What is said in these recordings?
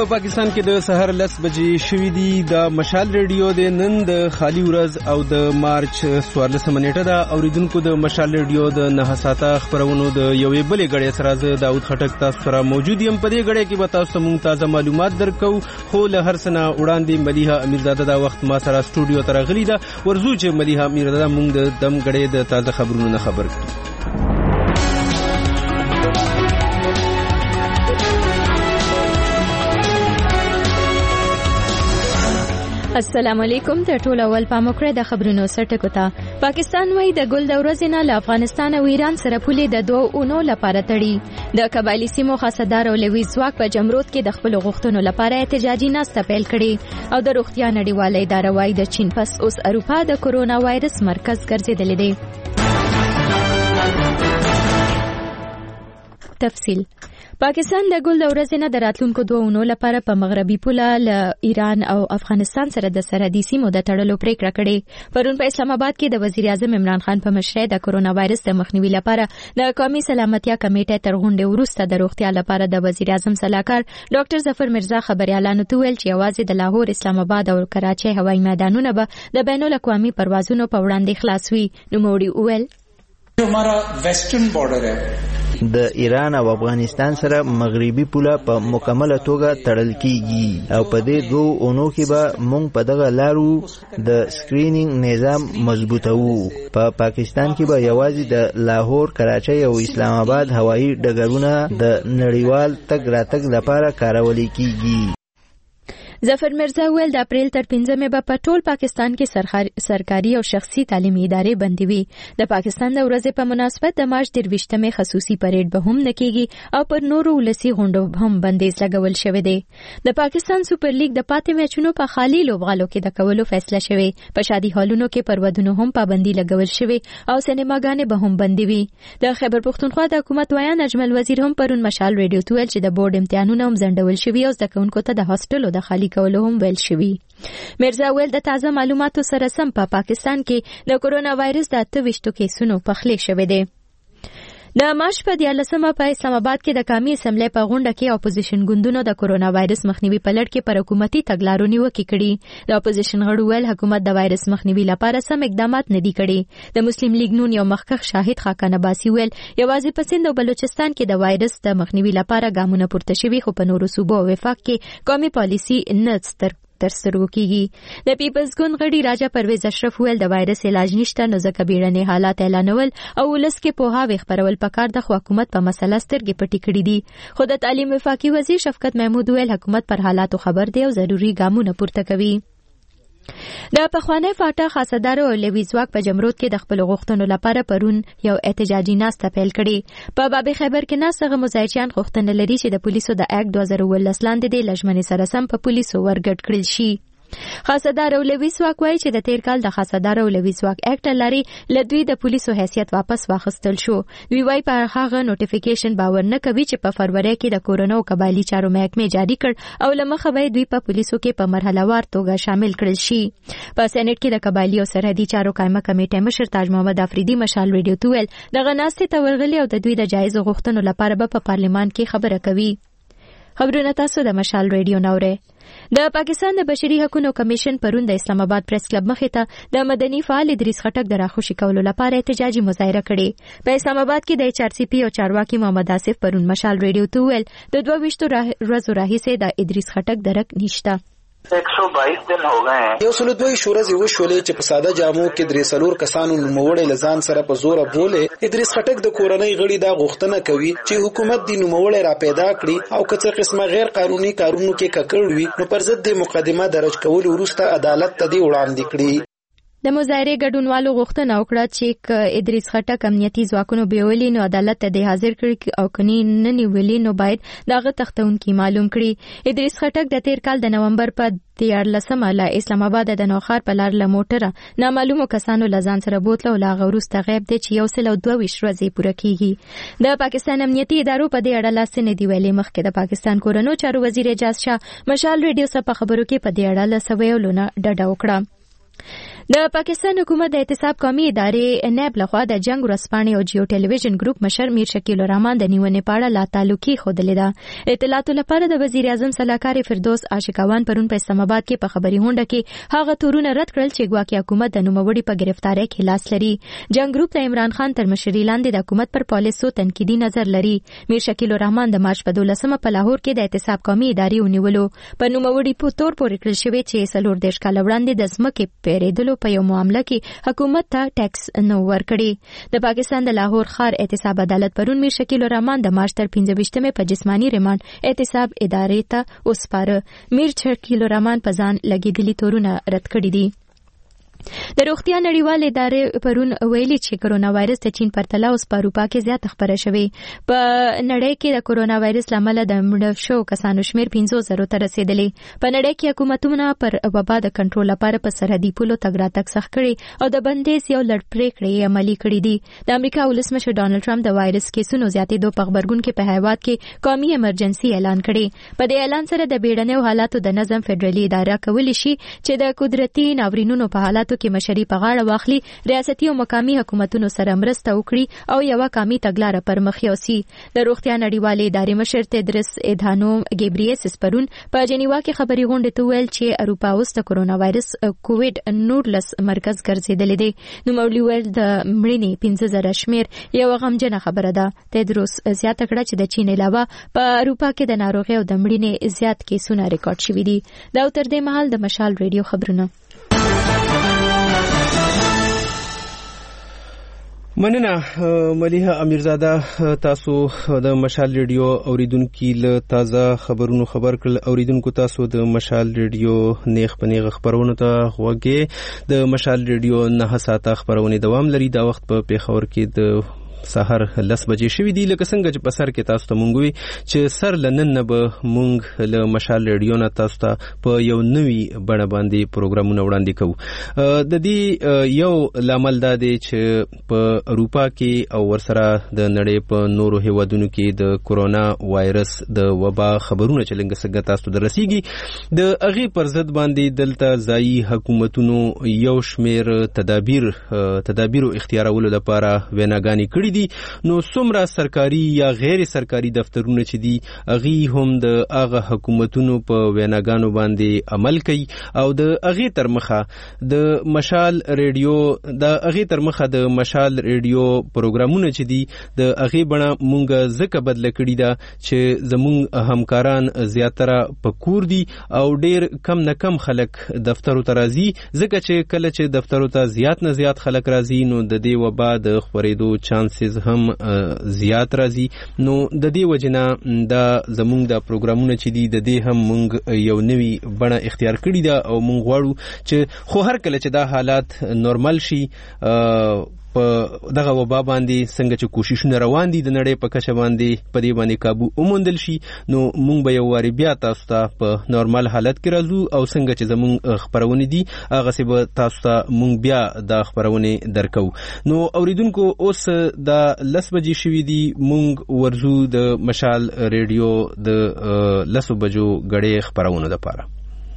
په پاکستان کې د سحر 10 بجې شوې دي. د مشال ریډیو د نن د خالی ورځ او د مارچ 14 نیټه ده. اوریدونکو د مشال ریډیو د 9 ساعته خبرونو د یوې بلې غړې سره زه داود خټک تاسو سره موجود یم. په دې غړې کې به تاسو مونږ تازه معلومات درکو. خو له هر څه نه وړاندې ملیحه امیرزاده دا وخت ما سره سټوډیو ته راغلي ده. ورزو چې ملیحه امیرزاده مونږ د دم غړې د تازه خبرونو نه خبر کړي. السلام علیکم. ته ټول اول پاموکړه د خبرونو سرټکو ته. پاکستان وای د ګل د ورځې نه له افغانستان او ایران سره پولې د 2 اونو لپاره تړي. د قبایلی سیمو خاصدار او لوی ځواک په جمرود کې د خپل غوښتنو لپاره احتجاجي ناسته پیل کړي او د روغتیا نړیواله اداره وای د چین پس اوس اروپا د کورونا وایرس مرکز ګرځیدل دي. تفصیل. پاکستان د ګل د ورځې نه د راتلونکو 2 اونو لپاره په مغربي پوله له ایران او افغانستان سره د سرحدي سیمو د تړلو پریکړه کړې. پرون په اسلام آباد کې د وزیر اعظم عمران خان په مشرۍ د کورونا وایرس د مخنیوي لپاره د قومي سلامتیا کمیټې تر غونډې وروسته د روغتیا لپاره د وزیر اعظم صلاحکار ډاکټر ظفر مرزا خبريالانو ته ویل چې یوازې د لاهور، اسلام آباد او کراچۍ هوایي میدانونه به د بین الاقوامي پروازونو په وړاندې خلاص وي. نوموړي وویل جو हमारा western border है د ایران او افغانستان سره مغربي پوله په مکمله توګه تړل کیږي او په دې 2 اونو کې به موږ په دغه لارو د سکرینینګ نظام مضبوطوو. په پاکستان کې به یوازې د لاهور، کراچۍ او اسلام آباد هوایي ډګرونه د نړیوال تګ راتګ لپاره کارول کیږي. ظفر مرزا ویل د اپریل تر 15 به په ټول پاکستان کې سرکاري او شخصي تعلیمي ادارې بندي وي. د پاکستان د ورځې په مناسبت د مارچ 23 خصوصي پریډ به هم نه کیږي او پر نورو ولسی غونډو هم بندیز لګول شوی دی. د پاکستان سوپر لیګ د پاتې میچونو په خالي لوبغالو کې د کولو فیصله شوی. په شادي هالونو کې پر ودونو هم پابندي لګول شوی او سینماګانې به هم بندي وي. د خیبر پختونخوا د حکومت وایان اجمل وزیر هم پرون مشال ریډیو ته ویل چې د بورډ امتحانونه هم ځنډول شوی او زده کوونکو ته د هاستلو د خالی کولو هم ویل شوی. مرزا ویل د تازه معلوماتو سره سم په پاکستان کې د کورونا وایرس د 28 کیسونو پخلی شوی دی. د مارچ په 14 په اسلام آباد کې د قومي اسمبلی په غونډه کې اپوزیشن ګوندونو د کورونا وایرس مخنیوي په لړ کې پر حکومتي تګلارو نیوکې کړي. د اپوزیشن غړو ویل حکومت د وایرس مخنیوي لپاره سم اقدامات نه دي کړي. د مسلم لیگ نون یو مخکښ شاهد خاقان عباسی ویل یوازې په سند او بلوچستان کې د وایرس د مخنیوي لپاره ګامونه پورته شوي خو په نورو صوبو او وفاق کې قومي پالیسي نه ترسره کیږي. د پیپلز ګوند غړي راجا پرویز اشرف ویل د وایرس علاج نشته نو ځکه بیړني حالات اعلانول او ولس کې پوهاوی خپرول پکار د حکومت په مسله سترګې پټې کړې دي. خو د تعلیم وفاقي وزیر شفقت محمود ویل حکومت پر حالاتو خبر دی او ضروري ګامونه پورته کوي. د پخوانی فاټا خاصدار او لوی ځواک په جمرود کې د خپل غوښتنو لپاره پرون یو احتجاجي ناسته پیل کړي. په باب خیبر کې ناسغه مزایچیان غوښتنه لري چې د پولیسو د اکټ 2019 لاندې د لجمنې سره سم په پولیسو ورګډ کړل شي. خاصدار او لوی ځواک وایي چې د تیر کال د خاصدار او لوی ځواک اکټ لري لدوی د پولیسو حیثیت واپس واخیستل شو. دوی وايي په هغه نوټیفیکیشن باور نه کوي چې په فروری کې د کورونا او قبایلی چارو محکمې جاری کړ او لمخه به دوی په پولیسو کې په مرحله وار توګه شامل کړل شي. په سېنات کې د قبایلی او سرحدي چارو قائمه کمیټې مشر تاج محمد افریدي مشال ریډیو ته ویل د غناستې تورغلي او د دوی د جایز غوښتنو لپاره په پارلیمان کې خبره کوي. خبرونه تاسو د مشال ریډیو نوره. د پاکستان د بشري حقوقو کمیشن پرون د اسلام آباد پریس کلب مخې ته د مدني فعال ادریس خټک د راخوشي کولو لپاره احتجاجي مظاهره کړې. په اسلام آباد کې د HRCP او چارواکي محمد آصف پرون مشال ریډیو ته ویل د 22 ورځو راهیسې د ادریس خټک درک نشته. 122 दिन हो गए हैं. یو سلوتوي شورز یو شولې چې په ساده جامو کې درې سلور کسانو نوموړی لزان سره په زور بوله ادریس خټک د کورنۍ غړي دا غوښتنه کوي چې حکومت د نوموړی را پیدا کړي او کڅه قسمه غیر قانوني کارونو کې ککړ وي نو پر ضد د مقدمه درج کول وروسته عدالت ته دی وړاندې کړي. د مظاهرې ګډونوالو غوښتنه وکړه چې ادریس خټک امنیتي ځواکونو بیولي نو عدالت ته د حاضر کړي او کني نه نیولي نو باید دغه تختونکي معلوم کړي. ادریس خټک د تیر کال د نومبر په 13 له اسلام آباد د نوخار په لار له موټره نامعلومو کسانو لزان سره بوتله او لاغه وروسته غیب دي چې 122 ورځې پوره کیږي. د پاکستان امنیتي ادارو په دې اړه لاس نه دی ویلي. مخکې د پاکستان کورونو چارو وزیر اعجاز شاه مشال ریډیو سره په خبرو کې په دې اړه له سویولونه ډډه وکړه. د پاکستان حکومت د احتساب قومي ادارې نیب لخوا د جنگ ورځپاڼې او جیو ټلویزیون ګروپ مشر میر شکیل الرحمن د نیونې په اړه لا تعلقي ښودلې ده. اطلاعاتو لپاره د وزیر اعظم سلاکار فردوس عاشقوان پرون په اسلام آباد کې په خبري هونډه کې هغه تورونه رد کړل چې ګواکې حکومت د نوموړي په گرفتاری کې لاس لري. جنگ ګروپ د عمران خان تر مشرۍ لاندې د حکومت پر پالیسو تنقیدي نظر لري. میر شکیل الرحمن د مارچ په 12 په لاهور کې د احتساب قومي ادارې ونیولو په نوموړي په تور پورې کړل شوی چې 14 کال وړاندې د ځمکې پیریدلو په یو معامله کې حکومت ته ټیکس نه ورکړي. د پاکستان د لاهور ښار احتساب عدالت پرون میر شکیل الرحمن د مارچ تر 15 په جسمانی ریماند احتساب ادارې ته وسپاره. میر شکیل الرحمن په ځان لګیدلي تورونه رد کړي دي. د روغتیا نړیوالې ادارې پرون ویلي چې کرونا وایرس د چین پرتله اوس په اروپا کې زیات خبره شوې. په نړۍ کې د کرونا وایرس لامل د مړ شو کسانو شمیر 500 ته رسیدلی. په نړۍ کې حکومتونه پر وبا د کنټرول لپاره په سرحدي پولو تګ راتګ سخت کړي او د بندیز یو لړ پریکړې عملي کړي دي. د امریکا ولسمشر ډانلډ ټرمپ د وایرس کیسونو زیاتېدو په خبرګون کې په هیواد کې قومي ایمرجنسي اعلان کړي. په دې اعلان سره د بیړنیو حالاتو د نظم فدرالي اداره کولی شي چې د قدرتي ناورینونو په حالاتو کې مشري په غاړه واخلي، ریاستي او مقامي حکومتونو سره مرسته وکړي او یو قامي تګلاره پر مخ یوسي. د روغتیا نړیوالې ادارې مشر تدرس ادهانوم ګیبریسس پرون په جنیوا کې خبري غونډه ته ویل چې اروپا اوس د کرونا وایرس کووډ 19 مرکز ګرځیدلی دی. نو مولویل د مړینې 15000 شمیر یو غمجنه خبره ده. تدرس زیاته کړه چې د چین علاوه په اروپا کې د ناروغۍ او د مړینې زیات کیسونه ریکارډ شوي دي. دا تر دې مهال د مشال ریډیو خبرونه. مننه ملیحه امیرزاده. تاسو د مشال ریډیو اوریدونکو له تازه خبرونو خبر کړل. اوریدونکو تاسو د مشال ریډیو نیغ په نیغ خبرونه ته غوږی. د مشال ریډیو 9 ساعته خبرونه دوام لري. دا وخت په پیښور کې د سحر 10 بجې شوې دي. لکه څنګه چې په سر کې تاسو ته مونږ وی چې سر لنن نه به مونږ له مشال ریډیو نه تاسو ته په یو نوي بڼه باندې پروګرامونه وړاندې کوو. د دې یو لامل دا دی چې په اروپا کې او ورسره د نړۍ په نورو هیوادونو کې د کرونا وایرس د وبا خبرونه چې لنګ څنګه تاسو ته رسیږي، د هغه پر ضد باندې دلته ځایي حکومتونو یو شمیر تدابیر اختیارولو لپاره ویناګانې کړي دي. نو څومره سرکاري یا غیر سرکاري دفترونه چې دي هغه هم د هغه حکومتونو په ویناګانو باندې عمل کوي او د هغه تر مخه د مشال ریډیو د مشال ریډیو پروګرامونه چې دي د هغه بڼه مونږ ځکه بدل کړي دا چې زموږ همکاران زیاتره په کور دي او ډیر کم نه کم خلک دفترو ته راځي، ځکه چې کله چې دفترو ته زیات نه زیات خلک راځي نو د دې وبا د خورېدو چانس هم زیات راځي. نو د دې وجنه دا زموږ د پروګرامونه چې دي د دې هم مونږ یو نوی بڼه اختیار کړی دا او مونږ غواړو چې خو هر کله چې دا حالات نورمال شي په دغه وبا باندې څنګه چې کوششونه روان دي د نړۍ په کچه باندې په دې باندې قابو وموندل شي، نو مونږ به یو واری بیا تاسو ته په نورمال حالت کې راځو او څنګه چې زمونږ خبرونه دي هغه څه به تاسو ته مونږ بیا د خبرونه درکو. نو اوریدونکو اوس د 10 بجې شوې دي، مونږ ورزو د مشال ریډیو د 10 بجو غړې خبرونه لپاره.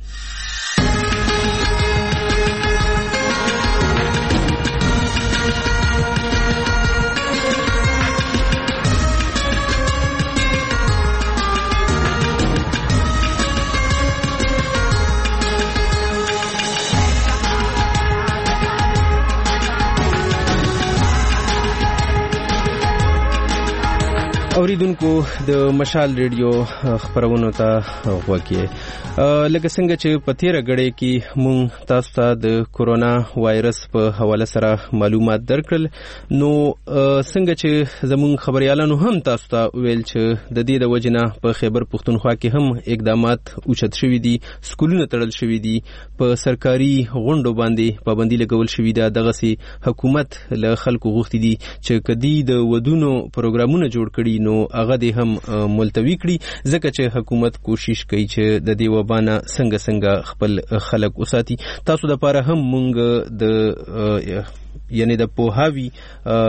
اوریدونکو د مشال ریډیو خبرونه ته غوږی. لکه څنګه چې په تیره غړې کې مونږ تاسو ته د کرونا وایرس په حواله سره معلومات درکړل، نو څنګه چې زموږ خبريالانو هم تاسو ته ویل چې د دې د وجنه په خیبر پختونخوا کې هم اقدامات اوچت شوي دي، سکولونه تړل شوي دي، په سرکاري غونډو باندې پابندي لګول شوي ده. دغه سي حکومت له خلکو غوښتي دي چې کدي د ودونو پروګرامونه جوړ کړي نو هغه دې هم ملتوي کړي، ځکه چې حکومت کوشش کوي چې د دې وبانه څنګه خپل خلک وساتي. تاسو د لپاره هم مونږ د یعنی د پوهاوی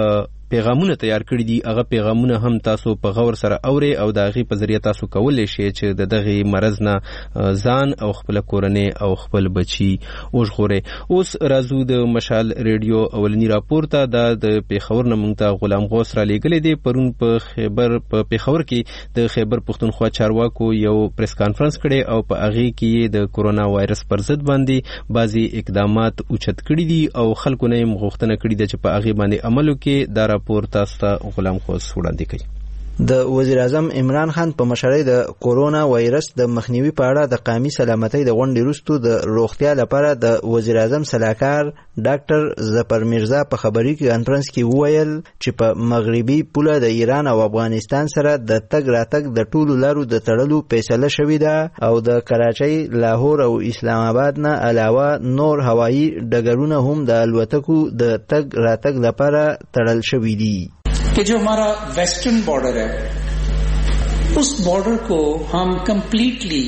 پیغامونه تیار کړي دي هغه پیغامونه هم تاسو په غور سره اورئ او د هغې په ذریعه تاسو کولی شئ چې د دغې مرض نه ځان او خپله کورنۍ او خپل بچي وژغورئ. اوس راځو د مشال ریډیو اولني راپور ته. دا د پېښور نه موږ ته غلام غوث را لیږلی دی. پرون په پېښور کې د خیبر پښتونخوا چارواکو یو پریس کانفرنس کړی او په هغې کې یې د کورونا وایرس پر ضد باندې بعضې اقدامات اوچت کړي دي او خلکو نه یې غوښتنه کړې ده چې په هغې باندې عمل وکړي. دا راپور تاسو ته غلام غوث وړاندې کوي. د وزیر اعظم عمران خان په مشرۍ د کورونا وایرس د مخنیوي په اړه د قومي سلامتۍ د غونډې وروسته د روغتیا لپاره د وزیر اعظم سلاکار ډاکټر ظفر میرزا په خبري کانفرنس کې وویل چې په مغربي پوله د ایران او افغانستان سره د تګ راتګ د ټولو لارو د تړلو فیصله شوې ده او د کراچۍ، لاهور او اسلام آباد نه علاوه نور هوایي ډګرونه هم د الوتکو د تګ راتګ لپاره تړل شوي دي. कि जो हमारा वेस्टर्न बॉर्डर है उस बॉर्डर को हम कम्प्लीटली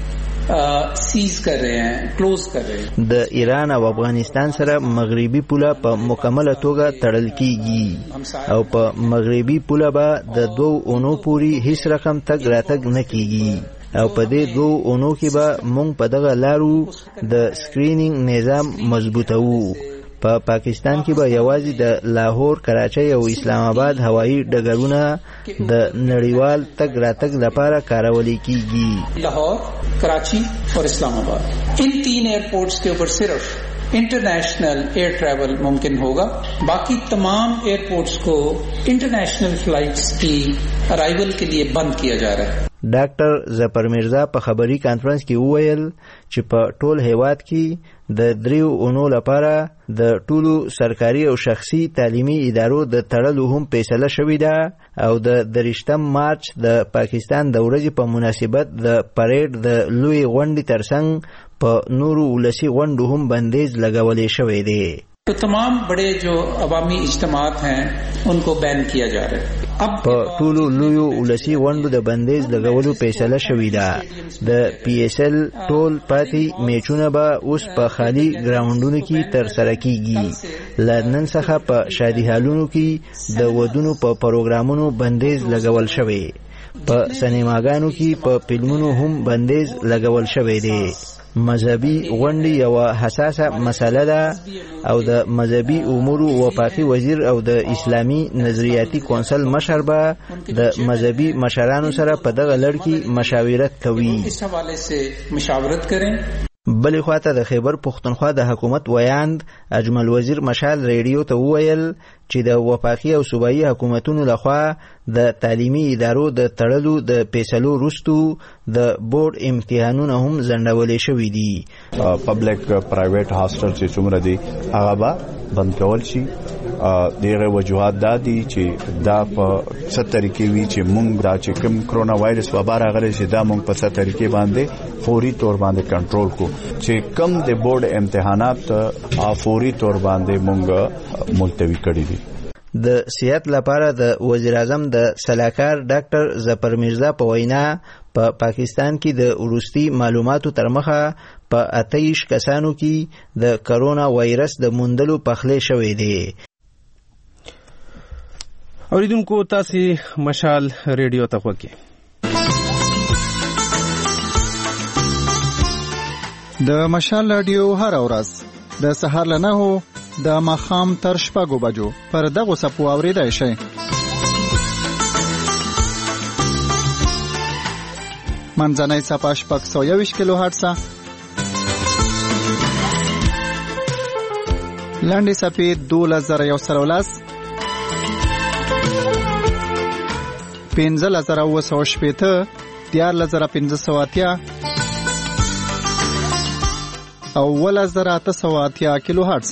सीज कर रहे हैं, क्लोज कर रहे हैं. د ایران او افغانستان سره مغربي پوله په مکمله توګه تړل کیږي او په مغربي پوله به د 2 اونو پورې هیڅ رقم تګ راتګ نه کیږي او په دې 2 اونو کې به موږ په دغه لارو د سکرینینګ نظام مضبوطوو. په پاکستان کې به یوازې د لاهور، کراچۍ او اسلام آباد هوایي ډګرونه د نړیوال تګ راتګ لپاره کارول کیږي. لاهور، کراچی और اسلام आबाद इन 3 एयरपोर्ट्स के ऊपर सिर्फ इंटरनेशनल एयर ट्रैवल मुमकिन होगा. बाकी तमाम एयरपोर्ट्स को इंटरनेशनल फ्लाइट्स की अराइवल के लिए बंद किया जा रहा है. ډاکټر ظفر میرزا په خبري کانفرنس کې وویل چې په ټول هیواد کې د 3 اونو لپاره د ټولو سرکاري او شخصي تعلیمي ادارو د تړلو هم فیصله شوې ده او د 30 مارچ د پاکستان د ورځې په مناسبت د پریډ د لوی غونډې ترڅنګ په نورو ولسي غونډو هم بندیز لګولې شوی دی. तो तमाम बड़े जो अवामी इज्तिमात हैं उनको बैन किया जा रहा है. په ټولو لویو ولسي غونډو د بندیز لګولو فیصله شوې ده. د پی اس ال ټول پاتې میچونه به اوس په خالي ګراوندونو کې ترسره کیږي. له نن څخه په شادي هالونو کې د ودونو په پروګرامونو بندیز لګول شوی. په سینماګانو کې په فلمونو هم بندیز لګول شوی دی. مذهبي غونډې یو حساسه مسله ده او د مذهبي امورو وفاقي وزیر او د اسلامي نظریاتي کونسل مشر به د مذهبي مشرانو سره په دغه لړ کې مشاورت کوي. بلې خواته د خیبر پښتونخوا د حکومت ویاند اجمل وزیر مشال ریډیو ته وویل چې د وفاقي او صوبایي حکومتونو لخوا د تعلیمي ادارو د تړلو د فیصلو وروسته د بورډ امتحانونه هم ځنډولې شوي دي. پبلک پرایویټ هاسټل چې څومره دي هغه به بند کول شي. دغه وجوهات دا دي چې دا په څه طریقې وی چې موږ دا چې کوم کرونا وایرس وبا راغلی چې دا موږ په څه طریقې باندې فوري تور باندې کنټرول کو چې کم د بورډ امتحانات فوري تور باندې موږ ملتوي کړی دي. د صحت لپاره د وزیر اعظم د سلاکار ډاکټر ظفر میرزا په وینا په پاکستان کې د وروستي معلوماتو تر مخه په 28 کسانو کې د کرونا وایرس د موندلو پخلی شوی دی. اوریدونکو تاسو مشال ریډیو ته وګورئ. د مشال رادیو هر ورځ د سهار له 9 د ماښام تر 6 بجو پر دغه سپو اوریدای شئ. منځنۍ صفحه 621 کیلو هرتز، لاندې صفحه 2110 15980 14580 او 1880 کیلو هرتز.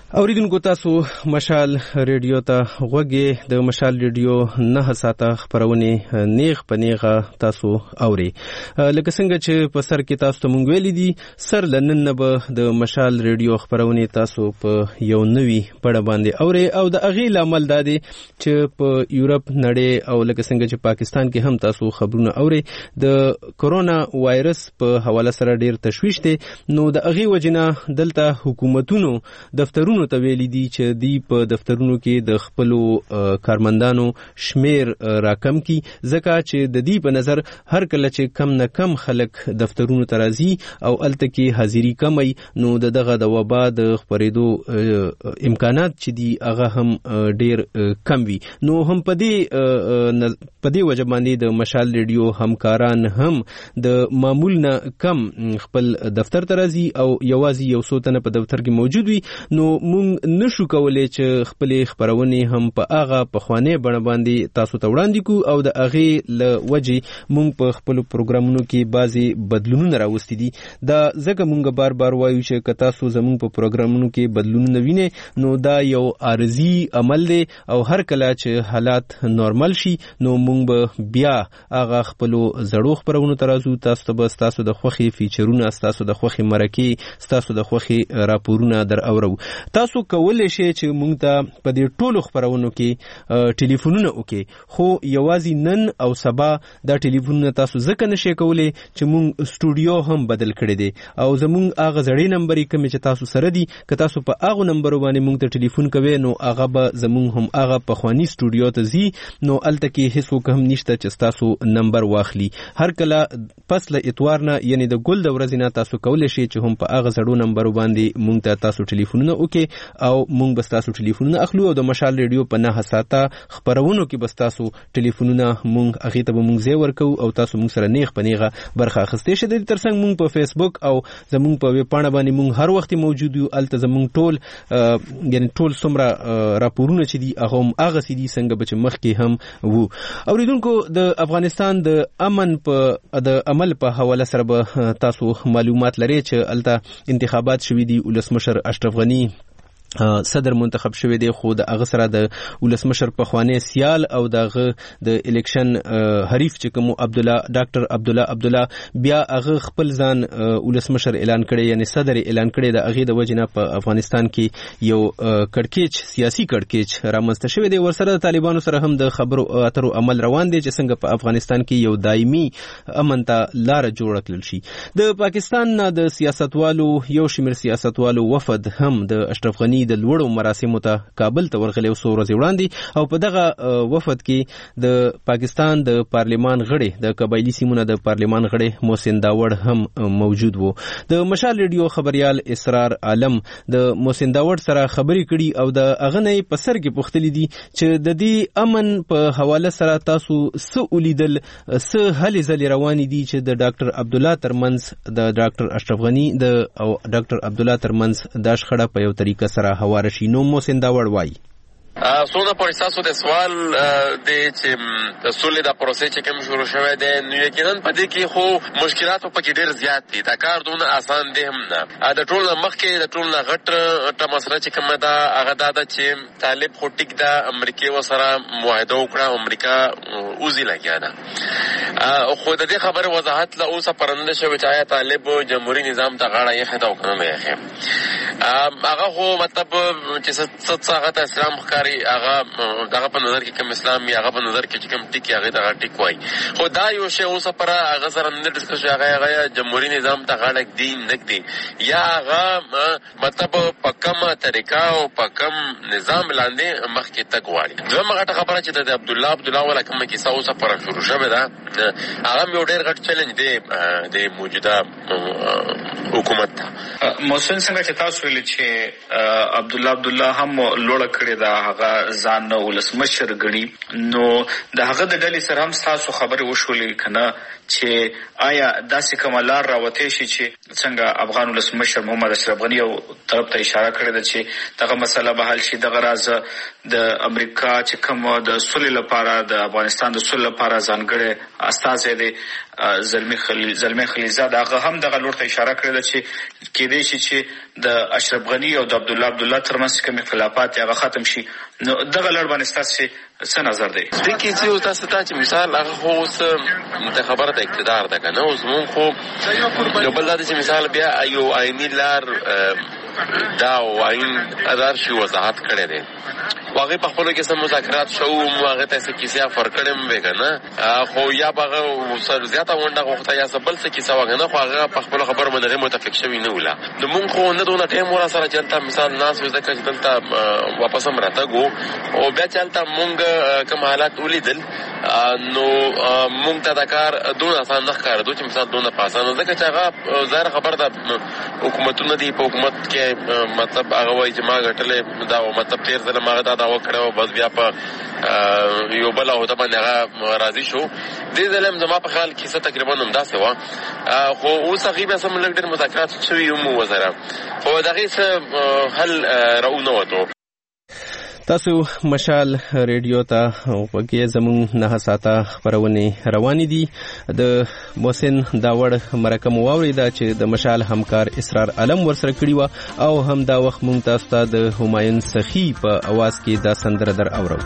اوریدونکو تاسو مشال ریډیو ته غوږی د مشال ریډیو 9 ساعته خبرونه نیغ پنیغه تاسو اوري لکه څنګه چې په سر کې تاسو ته مونږ ویلي دي سر لنن به د مشال ریډیو خبرونه تاسو په یو نوي پړه باندې اوري او د اغي لامل دادي چې په یورپ نړۍ او لکه څنګه چې پاکستان کې هم تاسو خبرونه اوري د کورونا وایرس په حواله سره ډیر تشویش دي نو د اغي وجنه دلته حکومتونو دفترونو ته ویلي دي چې دی په دفترونو کې د خپل کارمندانو شمیر راکم کی ځکه چې د دې په نظر هر کله چې کم نه کم خلک دفترونو ته راځي او الته کې حاضری کمي نو دغه د وبا د خپرېدو امکانات چې دی هغه هم ډیر کم وي نو هم په دې وجه باندې د مشال ریډیو همکاران هم د معمول نه کم خپل دفتر ته راځي او یوازې یو څو تنه په دفتر کې موجود وي نو مونږ نشو کولای چې خپل خبرونه هم په هغه په خوانه بڼه باندې تاسو ته وړاندې کو او د هغه ل وجه مونږ په خپل پروګرامونو کې بعضي بدلونونه راوستي دي دا ځکه مونږ بار بار وایو چې که تاسو زموږ په پروګرامونو کې بدلونونه وینئ نو دا یو عارضی عمل دی او هر کله چې حالات نورمال شي نو مونږ به بیا هغه خپل زړو خبرونه ترازو تاسو به تاسو د خوخي فیچرونه تاسو د خوخي مرکه تاسو د خوخي راپورونه در اورو تاسو کولای شئ چې مونږ ته په دې ټولو خبرونو کې ټلیفونونه وکړي خو یوازې نن او سبا دا ټلیفونونه تاسو ځکه نشئ کولای چې مونږ سټوډیو هم بدل کړی دی او زمونږ هغه زړې نمبر کوم چې تاسو سره دي که تاسو په هغه نمبر باندې مونږ ته ټلیفون کوئ نو هغه به زمونږ هم هغه په خواني سټوډیو ته ځي نو الته کې هیڅ هم نشته چې تاسو نمبر واخلي هر کله پس له اتوار نه یعنی د ګل د ورځې نه تاسو کولای شئ چې هم په هغه زړو نمبر باندې مونږ ته تاسو ټلیفونونه وکړي او مونږ بس تاسو ټلیفونونه اخلو او د مشال ریډیو په 9 ساعته خبرونو کې بس تاسو ټلیفونونه مونږ اخی ته مونږ زی ورکو او تاسو مونږ سره نیغ پنیغه برخه اخستې شه د ترڅنګ مونږ په فیسبوک او زمونږ په ویب پاڼه باندې مونږ هر وخت موجود یو الته زمونږ ټول یعنی ټول څومره راپورونه چې دي هغه هم هغه سي دي څنګه بچ مخ کې هم وو اوریدونکو د افغانستان د امن په د عمل په حواله سره به تاسو معلومات لرئ چې الته انتخابات شوي دي ولسمشر اشرف غنی صدر منتخب شوی دی خو د هغه سره د ولسمشر په خوانه سیال او دغه د الیکشن حریف چې کوم ډاکټر عبد الله بیا هغه خپل ځان ولسمشر اعلان کړي یعنی صدر اعلان کړي د هغه د وجنه په افغانستان کې یو کڑکېچ سیاسي کڑکېچ رامنځته شوی دی ورسره د طالبانو سره هم د خبرو اترو عمل روان دی چې څنګه په افغانستان کې یو دایمي امن ته لار جوړ کړل شي د پاکستان د سیاستوالو یو شمېر سیاستوالو وفد هم د اشرف غنی د لوړو مراسمو ته کابل ته ورغلی وسو ورځې وړاندې او په دغه وفد کې د پاکستان د پارلیمان غړي د قبایلی سیمونو د پارلیمان غړي محسن داوړ هم موجود وو د مشال ریډیو خبريال اسرار عالم د محسن داوړ سره خبرې کړي او د اغه نه په سر کې پوښتلې دي چې د دې امن په حواله سره تاسو څه ولیدل څه هلې ځلې روانې دي چې د ډاکټر عبد الله ترمنځ د ډاکټر اشرف غنی د او ډاکټر عبد الله ترمنځ د شخړه په یو طریقه سره هواره شي نو محسن داوړ وایي سودا پر اساس د سوال د چې د سولې د پروسې چې کوم شروع شوه د نو یقینا په دې کې خو مشکلات په کې ډېر زیات دي دا کار دونه آسان دی هم نه د ټول مخکې د ټول غټ مسله چې کومه دا هغه دا چې طالب خو ټیک دا امریکای و سره معاهده وکړه امریکا اوزي لګیا ده خو د دې خبره وضاحت له اوسه پرنده شوی چې طالب جمهوریت نظام ته غاړه یې خدا وکړه نه یې هغه خو مطلب چې ست څنګه اسلام ښکاري هغه دغه په نظر کې کوم اسلامي هغه په نظر کې چې کوم ټکی هغه دغه ټیک وای خو دا یو شی اوسه پر هغه سره نه ډسکس هغه جمهوریت نظام ته غاړه دی نګدي یا هغه مطلب په کومه طریقه او په کوم نظام لاندې مخ کې تک واړي زموږ غټه خبره چې د عبد الله ولا کوم کې اوسه پر شروع شوه دا هغه یو ډېر غټ چیلنج دی د موجوده حکومت ته محسن څنګه چې تاسو ویل چې عبد الله هم لوړ کړی دا هغه ځان ولسمشر غړي نو د هغه د ډلې سره هم تاسو خبرې وشولې کنه چې آیا داسې کوملار راوته شي چې څنګه افغان ولسمشر محمد اشرف غنی او طرف ته اشاره کړې ده چې دغه مسله به حل شي دغه راز د امریکا چې کوم د سولې لپاره د افغانستان د سولې لپاره ځانګړي استازی دی زلمی خلیزاد هغه هم دغه لور ته اشاره کړې ده چې کېدې شي چې د اشرف غنی او د عبدالله ترمنځ کوم اختلافات هغه ختم شي. نو دغه لړ باندې تاسو څه نظر دی؟ دغه چې تاسو ته چې مثال هغه خو اوس د خبره د اقتدار ده کنه، اوس مونږ خو یو بل چې مثال بیا یو عیني لار دا واین ادار شي وضاحت کړی دی. واغې په خپل کې سم مذاکرات شو، واغې ته څه کیسه فرکړم وګنه خو یا هغه سر زیاته ونده غوښته یا بل څه کیسه وګنه خو هغه په خپل خبر باندې متفق شوی نه ولا. نو مونږ خو نه دونه ټیم ورا سره چلتا مثال ناس وځه چې دلته واپس هم راتګو او بیا چلتا مونږ کوم حالات ولیدل نو مونږ ته دا کار دونه آسان نه ښکارېدو چې مثال دونه پاسانه ځکه چې هغه ظاهر خبر ده حکومتونه دی په حکومت کې مطلب هغه وایي چې ما غټلې دا مطلب تیر ځله ما دا وکړو بس بیا په یو بل او ته باندې هغه راضي شو. دې ځلم زما په خیال کیسه تقریبا همداسې وه خو اوس هغې بیا سم لږ ډېر مذاکرات شوي هم وسره خو د هغې څه حل راونه وتو. تاسو مشال ریډیو ته وګورئ، زموږ 9 ساعته خبرونه روانې دي. د محسن داوړ مرکه مو واوریده چې د مشال همکار اسرار علم ورسره کړی و او هم دا وخت مونږ تاسو ته د همایون سخی په اواز کې دا سندره در اورو.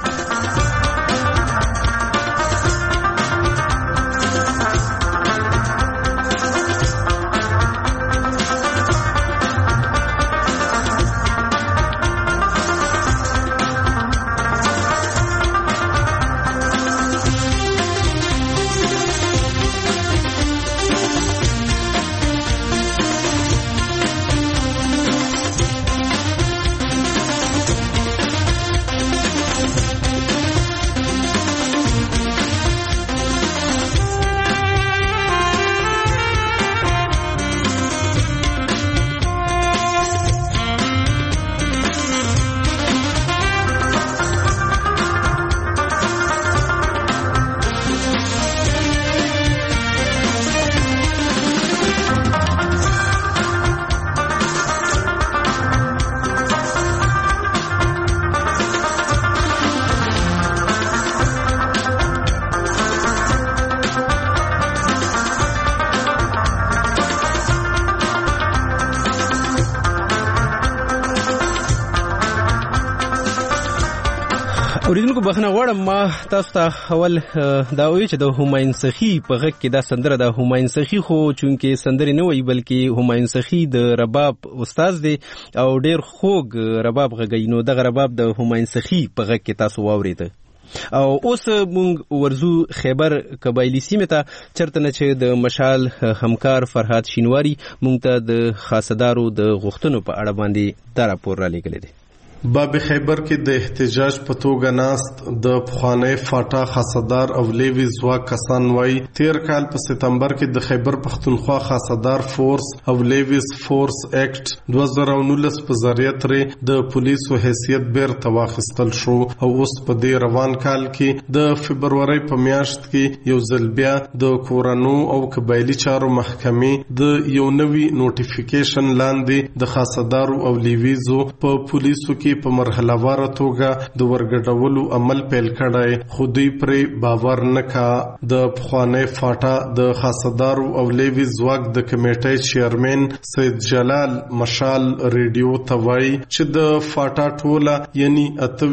اوریدونکو بخنه غواړم ما تاسو ته اول دا وایي چې د همایون سخی په غږ کې دا سندره د همایون سخی خو چونکې سندرې نه وایي بلکې همایون سخی د رباب استاد دی او ډیر خوږ رباب غږوي. نو دغه رباب د همایون سخی په غږ کې تاسو واورېده. او اوس مونږ ورزو خیبر قبایلی سیمه ته چرته نه چې د مشال همکار فرهاد شینواری مونږ ته د خاصدارو د غوښتنو په اړه باندې دا راپور را لېږلی دی. باب خیبر کې د احتجاج په توګه ناست د پخوانی فاټا خاصدار او لیوی ځواک کسان وایي 13 کال په سپتمبر کې د خیبر پښتونخوا خاصدار فورس او لیویز فورس ایکټ 2019 په ذریعه ترې د پولیسو حیثیت بیرته واخیستل شو او اوس په دې روان کال کې د فبرورۍ په میاشت کې یو ځل بیا د کورونو او قبایلی چارو محکمې د یو نوي نوټیفیکیشن لاندې د خاصدارو او لیویزو په پولیسو کې په مرحله واره توګه د ورګډولو عمل پیل کړی، خو دوی پرې باور نه کا. د پخوانی فاټا د خاصدارو او لیوی ځواک د کمیټې چیرمن سید جلال مشال ریډیو ته وایي چې د فاټا ټوله یعنی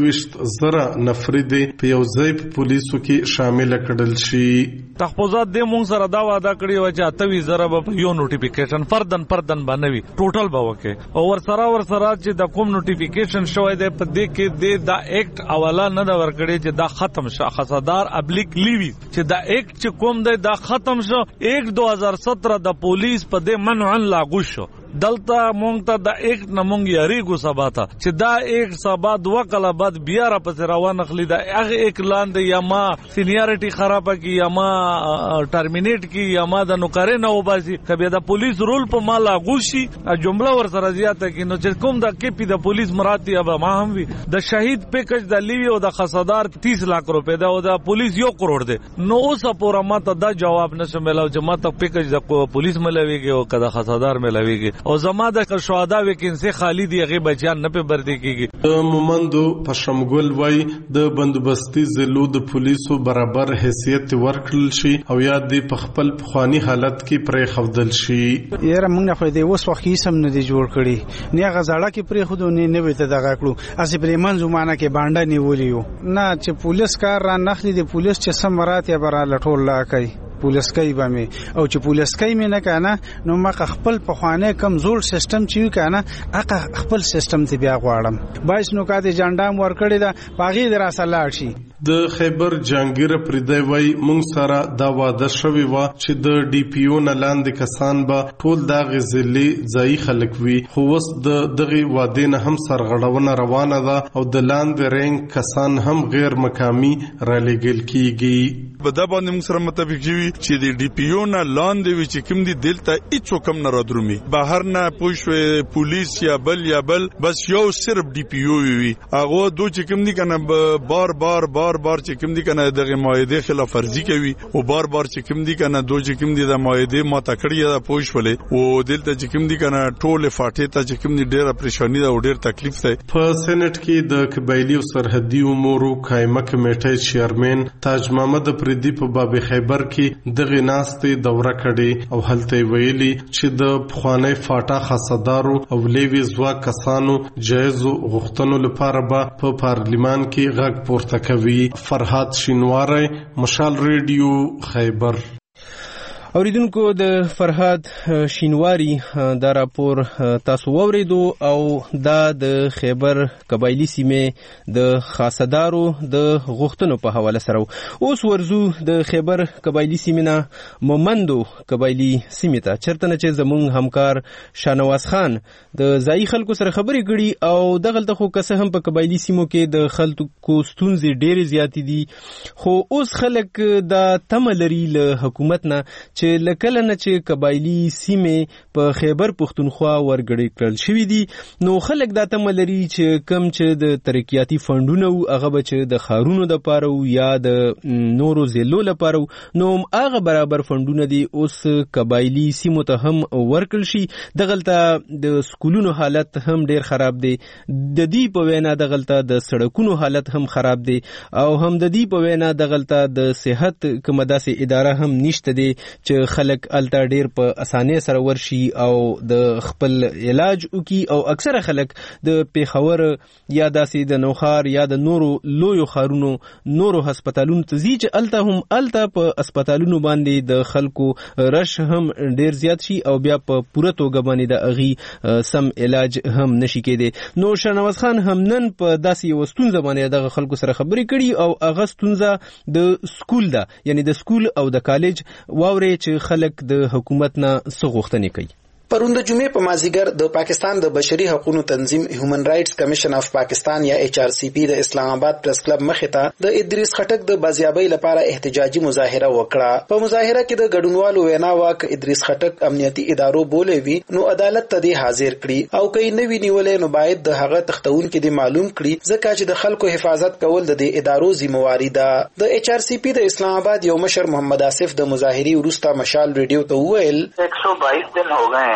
28,000 نفر دي په یو ځای په پولیسو کې شامل کړل شي. تخپوزات د مونږ سره دا وعده کړی و چې 28,000 په یو نوټیفیکیشن فردن باندې ټوټل به وکړي او ورسره چې د کوم نوټیفیکیشن شوی دی په دې کې دا ایکټ اوله نه دا ورکړي چې دا ختم شو خاصدار ابلیک لیوی چې دا ایکټ چې کوم دی دا ختم شو 1/2017 د پولیس په دې منعن لاګو شو. دلته مونږ ته د ایکټ نه مونږ یریږو سبا ته چې دا ایکټ سبا 2 کاله بعد بیا را پسې روان اخلي. دا هغه ایکټ لاندې یا ما سینیارټي خرابه کی یا ما ټرمینیټ کی یا ما د نوکرې نه وباسي کبه د پولیس رول په ما لاګو شي جمله ور سره زیاته کی نو چې کوم د کې پی د پولیس مراتي اب ما هم وي د شهید پیکج د لیوی او د خاصدار 30 لک روپے دا او د پولیس 1 کروڑ دی. نو اوس پورا ما ته دا جواب نشم ملاو چې ما ته پیکج د پولیس ملويږي او کدا خاصدار ملويږي او زما د شهدا ویکینسي خالی دی هغه بچیان نه په بردي کیږي. د مومندو پشمګل وای د بندوبستي ضلعو د پولیسو برابر حیثیت ورکړل شي او یا د خپل پخوانی حالت کې پرې خودل شي. یاره موږ خو دې اوس وخت کې سم نه دی جوړ کړی نه غزاړه کې پرې خود نه وي ته دغه کړو اسی پرې منځو معنا کې باندې نیولیو نه چې پولیس کار را نخلي د پولیس چې سمرات یا برا لټول لا کوي پولیس کوي به می او چې پولیس کوي می نه کنه نو ما خپل په خوانه کمزور سیستم چې کنه هغه خپل سیستم ته بیا غواړم بایس نو کاته جاندام ورکړی دا باغی دراسه لاړ شي. د خیبر جانگیر پردی وای مونږ سره دا واده شوی و چې د ډي پی او نه لاندې کسان به ټول دا غزلي ځای خلک وي خو اوس د دغه واده نه هم سرغړونه روانه ده او د لاندې رینګ کسان هم غیر مقامی را لګل کیږي. په دا باندې موږ سره متفق شوي چې د ډي پی او نه لاندې وي چې کوم دي دلته هیڅ کم نه رادرومي بهر نه پوښوي پولیس یا بل بس یو صرف ډي پی او وي هغه دوی چې کوم دي کنه بار چې کوم دي کنه دغه مایده خلاف ورزي کوي او بار چې کوم دي کنه دوی چې کوم دي د مایده ماته کړی دا پوښولې او دلته چې کوم دي کنه ټوله فاټه ته چې کوم دي ډیره پریشانی ده او ډیر تکلیف ده. په سېنات کې د قبایلی او سرحدي امور قائمه کمیټې چیرمن تاج محمد پردی په باب خیبر کې دغه ناستې دوره کړي او هلته ویلي چې د پخوانی فاټا خاصدارو او لیوی زوا کسانو جایز غوښتنو لپاره په پارلیمان کې غږ پورته کوي. فرهاد شینواری مشال ریډیو خیبر. اوریدونکو د فرهاد شینواری دا راپور تاسو ووریدو او دا د خیبر قبایلی سیمه د خاصدارو د غوښتنو په حواله سره. اوس ورزو د خیبر قبایلی سیمه نه مومندو قبایلی سیمه ته چرته نه چې زمونږ همکار شانواز خان د ځای خلکو سره خبرې کړي او دغلته خو کسه هم په قبایلی سیمو کې د خلکو ستونزې ډېرې زیاتې دي خو اوس خلک دا تمه لري له حکومت نه چې لکه نه چې قبایلی سیمه په خیبر پختونخوا ورګړې کړل شوې دي نو خلک دا تمه لري چې کم چې د ترقیاتی فندونه او هغه بچ د خارونو د پاره یا د نورو زلو لپاره نو هغه برابر فندونه دي اوس قبایلی سیمو ته هم ورکړل شي. دغلته د سکولونو حالت هم ډیر خراب دی د دې په وینا دغلته د سړکونو حالت هم خراب دی او هم د دې په وینا دغلته د صحت کومه داسې اداره هم نشته دی چې خلک الته ډیر په اسانه سره ورشي او د خپل علاج وکي او اکثره خلک د پیښور یا داسې د نوخار یا د نورو لویو خارونو نورو هسپتالونو ته ځي چې الته په هسپتالونو باندې د خلکو رش هم ډیر زیات شي او بیا په پوره توګه باندې د اغي سم علاج هم نشي کېدی. نو شنواز خان هم نن په داسې یو ستونزه باندې د خلکو سره خبرې کړي او هغه ستونزه د سکول ده یعنی د سکول او د کالج واوري چې خلک د حکومت نه څه غوښتنې کوي. پرون د جمعې په مازیګر د پاکستان د بشري حقوقو تنظیم هیومن رائټس کمیشن اف پاکستان یا ایچ آر سی پی د اسلام آباد پریس کلب مخې ته د ادریس خټک د بازیابۍ لپاره احتجاجي مظاهره وکړه. په مظاهره کې د ګډونوالو وینا واک ادریس خټک امنیتي ادارو بولې وی نو عدالت ته دی حاضر کړي او کای نوی نیولې نو باید د هغه تختون کې دی معلوم کړي ځکه چې د خلکو حفاظت کول د دې ادارو ذمہواری ده. د ایچ آر سی پی د اسلام آباد یو مشر محمد آصف د مظاهري ورستا مشال ریډیو ته وویل 122 दिन हो गए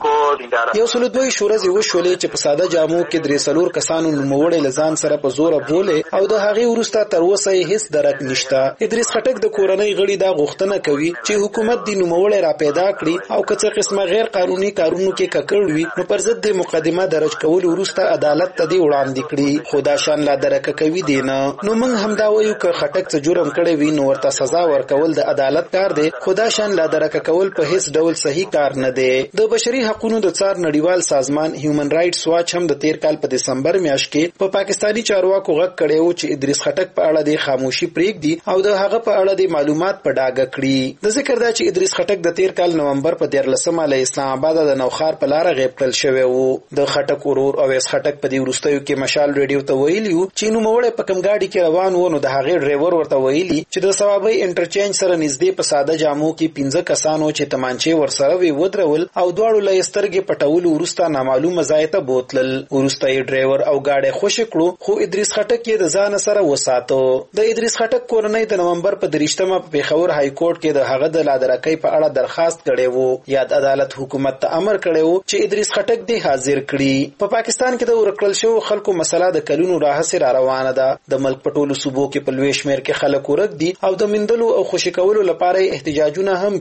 یو سل دوی شورز یو شولې چې په ساده جامو کې درې سلور کسانو نوموړې لزان سره په زور بولې او د هغه ورسته تر اوسه هیڅ درک نشته. ادریس خټک د کورنۍ غړي دا غوښتنه کوي چې حکومت د نوموړې را پیدا کړي او کڅه قسمه غیر قانوني کارونو کې ککړ وي نو پر ضد د مقدمه درج کول ورسته عدالت ته دی وړاندې کړي. خدا شان لا درک کوي دینه نو موږ هم دا وایو چې خټک څه جرم کړی وي نو ورته سزا ورکول د عدالت کار دی. خدا شان لا درک کول په هیڅ ډول صحیح کار نه دی. د بشري حقوقو د څار نړیوال سازمان هیومن رائټس واچ هم د تیر کال په دسمبر میاشت کې په پاکستانی چارواکو غږ کړی و چې ادریس خټک په اړه د خاموشي پریږدي او د هغه په اړه د معلومات په ډاګه کړي. د ذکر دا چې ادریس خټک د تیر کال نومبر په 14مه له اسلام آباد د نوخار په لار غیب کړل شوی وو. د خټک ورور اویس خټک په دې ورستیو کې مشال ریډیو ته ویلی چې نو موړې په کم گاډي کې روان و نو د هغه ډرایور ورته ویلی چې د ثوابي انټرچینج سره نږدې په ساده جامو کې 15 کسانو چې تمانچې ورسره وی ودرول او دواړو له سترګې پټولو وروسته نامعلومه ځای ته بوتلل. وروسته یې ډرایور او گاډي خوش کړو، خو ادریس خټک یې د ځان سره وساتو. د ادریس خټک کورنۍ د نومبر په 23مه په پیښور های کورټ کې د هغه د لادرکۍ په اړه درخواست کړی وو. یاد عدالت حکومت ته امر کړی وو چې ادریس خټک دې حاضر کړي. په پاکستان کې د ورکړل شوو خلکو مسله د کلونو راهیسې را روانه ده. د ملک په ټولو صوبو کې په لوی شمېر کې خلک ورک دي او د مندلو او خوشي کولو لپاره احتجاجونه هم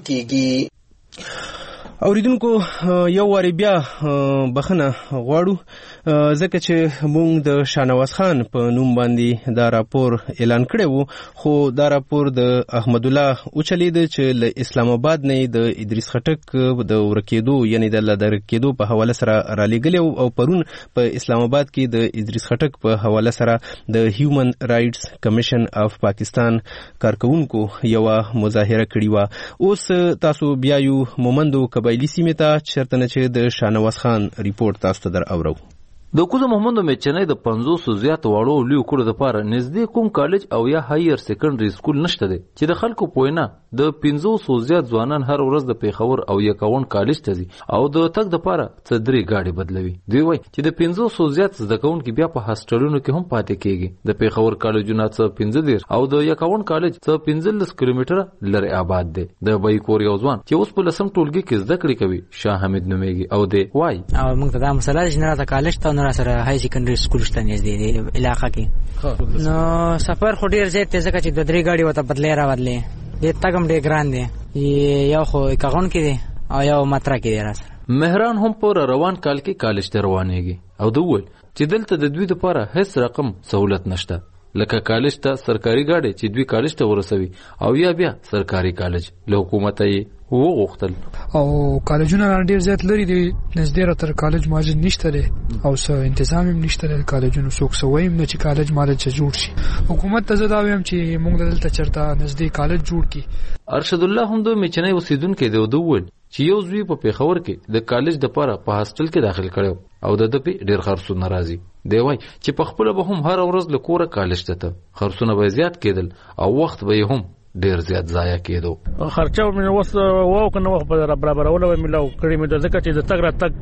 کیږي. اوریدونکو یو واری بیا بخنه غواړو ځکه چې موږ د شاهنواز خان په نوم باندې دا راپور اعلان کړی وو، خو دا راپور د احمد الله اوچلید چې له اسلام آباد نه د ادریس خټک د ورکېدو یعنی د لادرکېدو په حواله سره را لېږلی او پرون په اسلام آباد کې د ادریس خټک په حواله سره د هیومن رائټس کمیشن اف پاکستان کارکونکو یو مظاهره کړې وه. اوس تاسو بیا یو مومندو قبایلی سیمې ته چېرته نه چې د شاهنواز خان ریپورټ تاسو ته در اورو. د کوزه محمد میچنۍ د 500 زیات واړو لوی کړو د پاره نږدې کوم کالج او یا هایر سیکنډري سکول نشته دی چې د خلکو پوینه د 500 زیات ځوانان هر ورځ د پیښور او یکاون کالج ته ځي او د تک د پاره څه درې گاډي بدلوي. دوی وایي چې د 500 زیات زده کوونکي بیا په هاسټلونو کې هم پاتې کیږي. د پیښور کالجونه څه 15 او د یکاون کالج څه 15 کیلومتره لري آباد دی. د بایکور یو ځوان چې اوس په لسم ټولګي کې زده کړې کوي شاه حمید نومېږي او دی وایي موږ ته دا مسله جنرال کالج ته نه سره های سیکنډري سکول شته نږدې دی علاقه کې. نو سفر خو ډیر زیات ځکه چې د درې گاډي وته بدلې را بدلې د تګم ډیر ګران دی. یو خو کاغون کې دی او یو ماترا کې دی. را سره مهران هم پر روان کال کې کالج ته روانېږي او دوی چې دلته د دوی لپاره هیڅ رقم سہولت نشته، لکه کالج ته سرکاري گاډي چې دوی کالج ته ورسوي او یا بیا سرکاري کالج له حکومت یې وغوښتل. او کالجونه ډیر زیات لري دي، نږدې تر کالج ماجد نشته لري او څه تنظیم هم نشته لري. کالجونو څوک سویم نه چې کالج مال چې جوړ شي. حکومت ته زدا ویم چې موږ دلته چرته نږدې کالج جوړ کی. ارشد الله هم د میچنۍ اوسیدونکو دی او دوی چې یو ځوی په پیښور کې د کالج د پاره په هاسټل کې داخل کړو او د دې ډیر خرڅونه راځي. دی وای چې په خپل به هم هر ورځ له کوره کالج ته خرڅونه به زیات کېدل او وخت به هم ډیر زیات ضایع کېدو. خرچه مې وس واو کنه وخت به برابرول به ملاو کړی مې د ځکه چې د تګ را تګ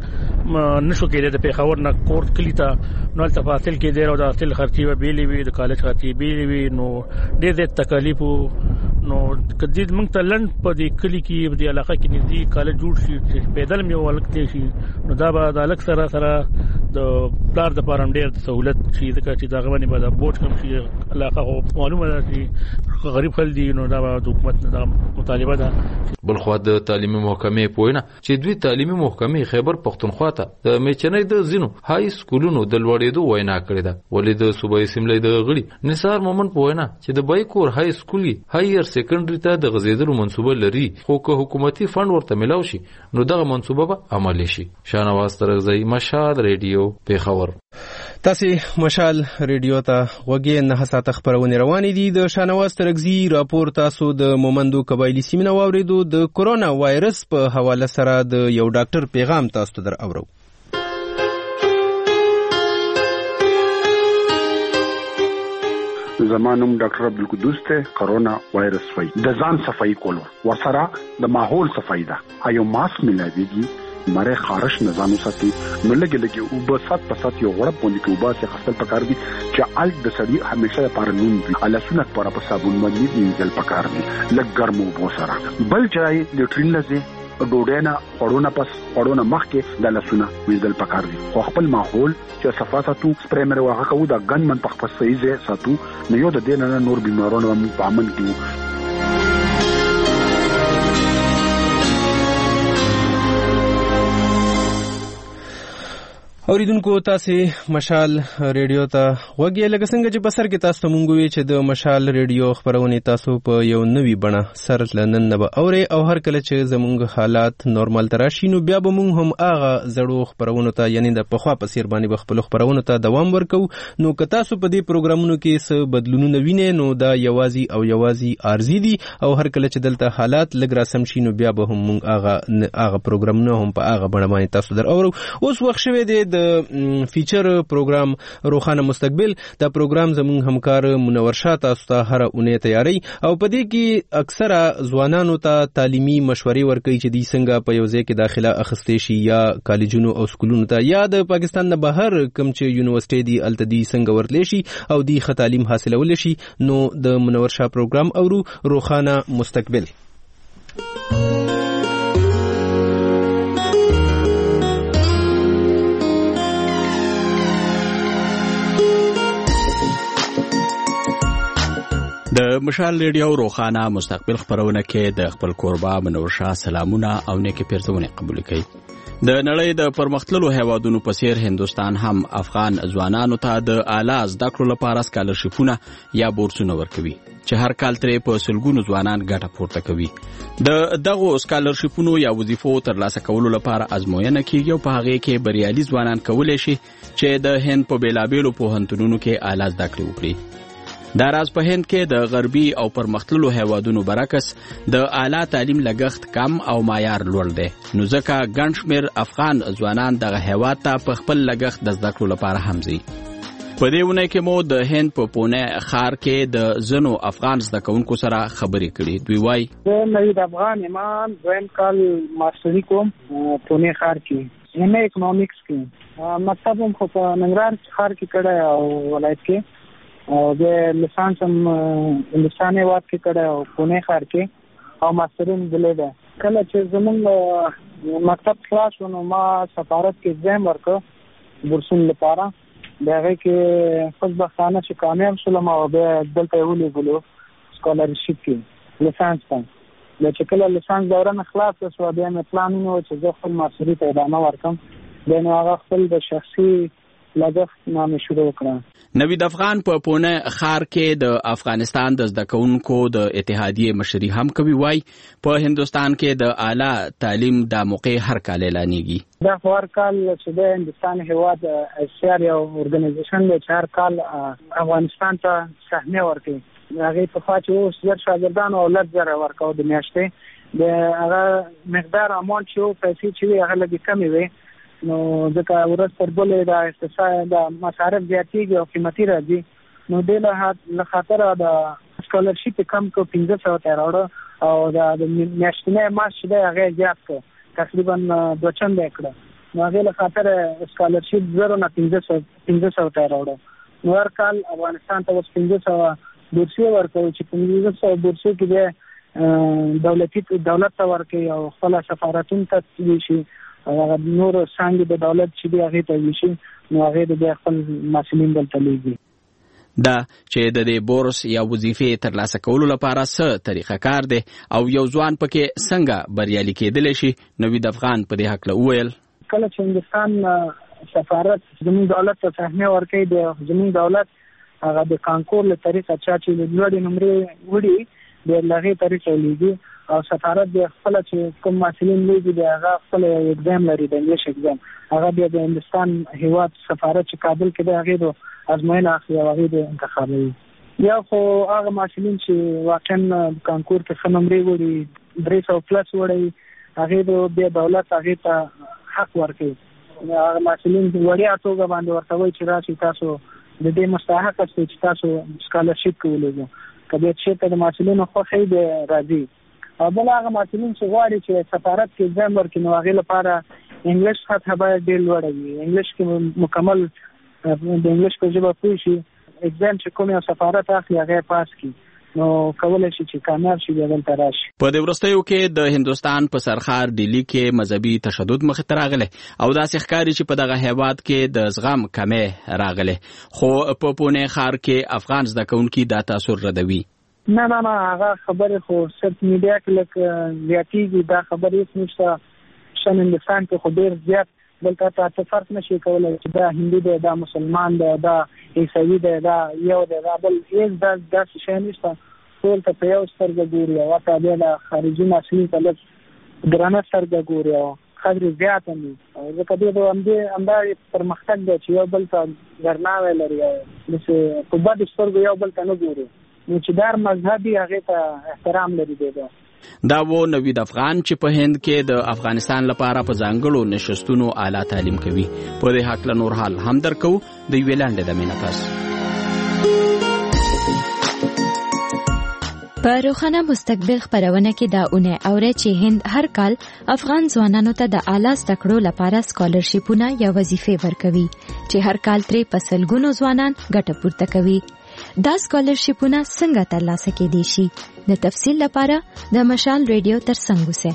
نشو کېدل. د پیښور نه کورت کلی ته نو تفاصیل کې دی او د اصل خرچي به بیلې وي، د کالج خرچي بیلې وي، نو ډیر د تکلیف نو کدی موږ ته لند په دې کلی کې په دې علاقه کې نږدې کالج جوړ شي چې پیدل مې ولکته شي نو دا به د الک سره د پلار د پاره ډیر سہولت شي ځکه چې دا غوښنه به د بوج کم شي. علاقه معلومه ده چې غریب خلک دي نو دا د حکومت نه مطالبه ده. بل خو د تعلیمي محکمې پوینه چې دوی تعلیمي محکمې خیبر پښتونخوا ته د میچنۍ د زینو های سکولونو د لوړېدو وینا کړې ده. ولې د صوبایي اسمبلی د غړي نثار مومن پوینه چې د بایکور های سکولي هایر سیکنډري ته د غزیدلو منصوبه لري، خو که حکومتي فند ورته ملاو شي نو دغه منصوبه به عملي شي. شاهنواز ترغزی، مشال ریډیو، پیښور. تاسو مشال ریډیو ته وګورئ. نه ساعت خبرونه روانې دي. د شاهنواز ترغزی راپور تاسو د مومندو قبایلی سیمې نو اوریدو. د کورونا وایرس په حواله سره د یو ډاکټر پیغام تاسو ته در اورو. زمانم ډاکټر عبدالقدوس ته کرونا وایرس وای د ځان صفائی کولو وسره د ماحول صفائی ده. ایو ماسک ملاویږي مره خارش نظام ساتي نو لګي او په 7% یو غړپ باندې کې وباسه خپل پکار دي چې الګ د سړی همیشه لپاره نوم وي الاسونه پر په صابون باندې وینځل پکار دي لګ ګرمو بو سره بل ځای د ټرین لزه ډوډینا خورونه پس خورونه مخکې د لاسونه وینځل پکار دي. خو خپل ماحول چې صفا ساتو سپریمر واغه کوو د ګن من په خپل صحیح ځای ساتو نو یو د دې نه نور بیمارونو په امن کې. اوریدونکو تاسو مشال ریډیو ته وګورئ. لکه څنګه چې بسر کې تاسو مونږ وی چې د مشال ریډیو خبرونه تاسو په یو نوی بڼه سر لنن نه اوري او هر کله چې زمونږ حالات نورمال تراشي نو بیا به مونږ هم هغه زړو خبرونه ته یعنی د پخوا په سیر باندې خپل خبرونه ته دوام ورکو. نو که تاسو په دې پروګرامونو کې څه بدلونونه وینئ نو دا یوازي عارضی دي او هر کله چې دلته حالات لګ راسم شي نو بیا به هم مونږ هغه پروګرامونه هم په هغه بڼه باندې تاسو در اورو. اوس وخت شوه د فیچر پروګرام روخانه مستقبل. دا پروګرام زموږ همکار منور شاه تاسو ته هر اونۍ تیاری او په دې کې اکثره ځوانانو ته تعلیمي مشورې ورکوي چې دوی څنګه په یو ځای کې داخله اخیستی شي یا کالجونو او سکولونو ته یا د پاکستان نه بهر کوم چې یونیورسيټي دی الته دوی څنګه ورتلی شي او دوی ښه تعلیم حاصلولی شي. نو د منور شاه پروګرام اورو روخانه مستقبل. د مشال ریډیو روخانه مستقبل خبرونه کې د خپل کوربه منور شاه سلامونه او نیکی پیرزونه قبول کړي. د نړۍ د پرمختللو هیوادونو په څیر هندستان هم افغان ځوانانو ته د اعلی زده کړو لپاره سکالرشیپونه یا بورسونه ورکوي چې هر کال ترې په سلګونو ځوانان ګټه پورته کوي. د دغو سکالرشیپونو یا وظیفو ترلاسه کولو لپاره ازموینه کیږي او په هغې کې بریالي ځوانان کولی شي چې د هند په بیلابیلو پوهنتونونو کې اعلی زده کړې وکړي. دا راز په هند کې د غربي او پرمختللو هیوادونو برعکس د اعلی تعلیم لګښت کم او معیار لوړ دی. نو ځکه ګڼ شمېر افغان ځوانان دغه هیواد ته په خپل لګښت د زده کړو لپاره هم ځي. په دې اونۍ کې مو د هند په پونه ښار کې د ځینو افغان زده کوونکو سره خبرې کړې. دوی وایي زه نوید افغان یم، دویم کال ماسټري کوم پونه ښار کې، ایم اے اکنامکس کې. مکتب هم خو په ننګرهار ښار کې کړی او ولایت کې، او د لیسانس هم هندوستان هیواد کې کړی او پونه ښار کې، او ماسټري هم دلې ده. کله چې زموږ مکتب خلاص شو نو ما سفارت کې ایگزام ورکړ بورسونو لپاره. د هغې کې خوشبختانه چې کامیاب شولم او بیا دلته یې ولېږلو سکالرشیپ کې لیسانس ته. بیا چې کله لیسانس دوره نه خلاصه شوه بیا مې پلان ونیو چې زه خپل ماسټري ته ادامه ورکړم. بیا نو هغه خپل د شخصي لګښت نه مې شروع کړه. نوید افغان په پونه ښار کې د افغانستان د زده کوونکو د اتحادیې مشري هم کوي. وایي په هندوستان کې د اعلی تعلیم د موقع هر کال اعلانېږي. دا هر کال چې د هندوستان هیواد ایسیار یو ارګنایزیشن دی چې هر کال افغانستان ته سهمیه ورکوي. هغې په خوا چې اوس 1000 شاګردانو او 10,000 ورکوه د میاشتې. د هغه مقدار اماونټ چې و پیسې چې وي هغه لږې کمې وي، نو ځکه ورځ تر بلې د اقتصاد د مصارف زیاتېږي او قیمتي راځي. نو دې له خاطره د سکالرشیپ کم کو 1500 ته راوړه او د میاشتنی معاش چې دی هغه زیات کړ، تقریبا 2 چنده کړه. نو هغې له خاطره سکالرشیپ 0 نه 1500 ته راوړه. نو هر کال افغانستان ته اوس 1500 بورسیې ورکوي چې 1500 بورسیې کې دی دولت ته ورکوي او خپل سفارتونو ته تللی شي او هغه نور څانګې د دولت چې دی هغې ته وي شي، نو هغې د بیا خپل محصلین دلته لیږي. دا چې د دې بورس یا وظیفې ترلاسه کولو لپاره څه طریقه کار دی او یو ځوان پکې څنګه بریالي کېدلی شي، نوید افغان په دې هکله وویل. کله چې هندوستان سفارت زموږ دولت ته سهمیه ورکوي، د زموږ دولت هغه د کانکور له طریقه چا چې لوړې نمرې وړي د هغې طریقه لیږي او سفارت بیا خپل چې کوم محصلین لیږي د هغه خپل ایگزام لري، د انګلیش ایگزام. هغه بیا د هندوستان هیواد سفارت چې کابل کې دی هغې د ازموینه اخلي او هغې د انتخابوي. یا خو هغه محصلین چې واقعا کانکور کې ښه نمرې وړي 300 پلس وړي، هغې بیا دولت هغې ته حق ورکوي. هغه محصلین وړیا توګه باندې ورته وایي چې راشي تاسو د دې مستحق یاست چې تاسو سکالرشیپ کولی. که بیا چېرته د محصلینو خوښ دی راځي. او بل هغه محصلین چې غواړي چې سفارت کې ایگزام ورکړي نو هغې لپاره انګلیش سطحه باید ډېر لوړه وي، انګلیش کې مکمل د انګلیش په ژبه پوه شي. ایگزام چې کوم یو سفارت اخلي هغه پاس کړي نو کولی شي چې کامیاب شي بیا دلته راشي. په دې وروستیو کې د هندوستان په سرښار ډیلي کې مذهبي تشدد مخې ته راغلی او داسې ښکاري چې په دغه هیواد کې د زغم کمې راغلی، خو په پونه ښار کې افغان زده کوونکي دا تاثر ردوي. نه هغه خبرې خو صرف میډیا کې لږ زیاتېږي، دا خبرې هېڅ نشته. شان هندوستان کې خو ډېر زیات دلته ته فرق نشي کولی چې دا هندي دی، دا مسلمان دی، دا عیسوي دی، دا یو دی، دا بل هېڅ داسې شی نشته. ټول ته په یو سترګه ګوري او حتی بیا د خارجي محصلین ته لږ درنه سترګه ګوري او قدر زیات هم وي. ځکه دې همدا پرمختګ دی چې یو بل ته درناوی لري او داسې په بدو سترګو یو بل ته نه ګوري. نو چې دا مذهبي هغې ته احترام لري دی. دا و نوید افغان چې په هند کې د افغانستان لپاره په ځانګړو نشستونو اعلی تعلیم کوي. په دې هکله نور حال هم درکو د یوې لنډې دمې نه پس. په روښانه مستقبل خپرونه کې دا اونۍ اورئ چې هند هر کال افغان ځوانانو ته د اعلی زده کړو لپاره سکالرشیپونه یا وظیفې ورکوي چې هر کال ترې په سلګونو ځوانان ګټه پورته کوي. دا سکالرشیپونه څنګه ترلاسه کېدای شي؟ د تفصیل لپاره د مشال ریډیو ترڅنګ اوسئ.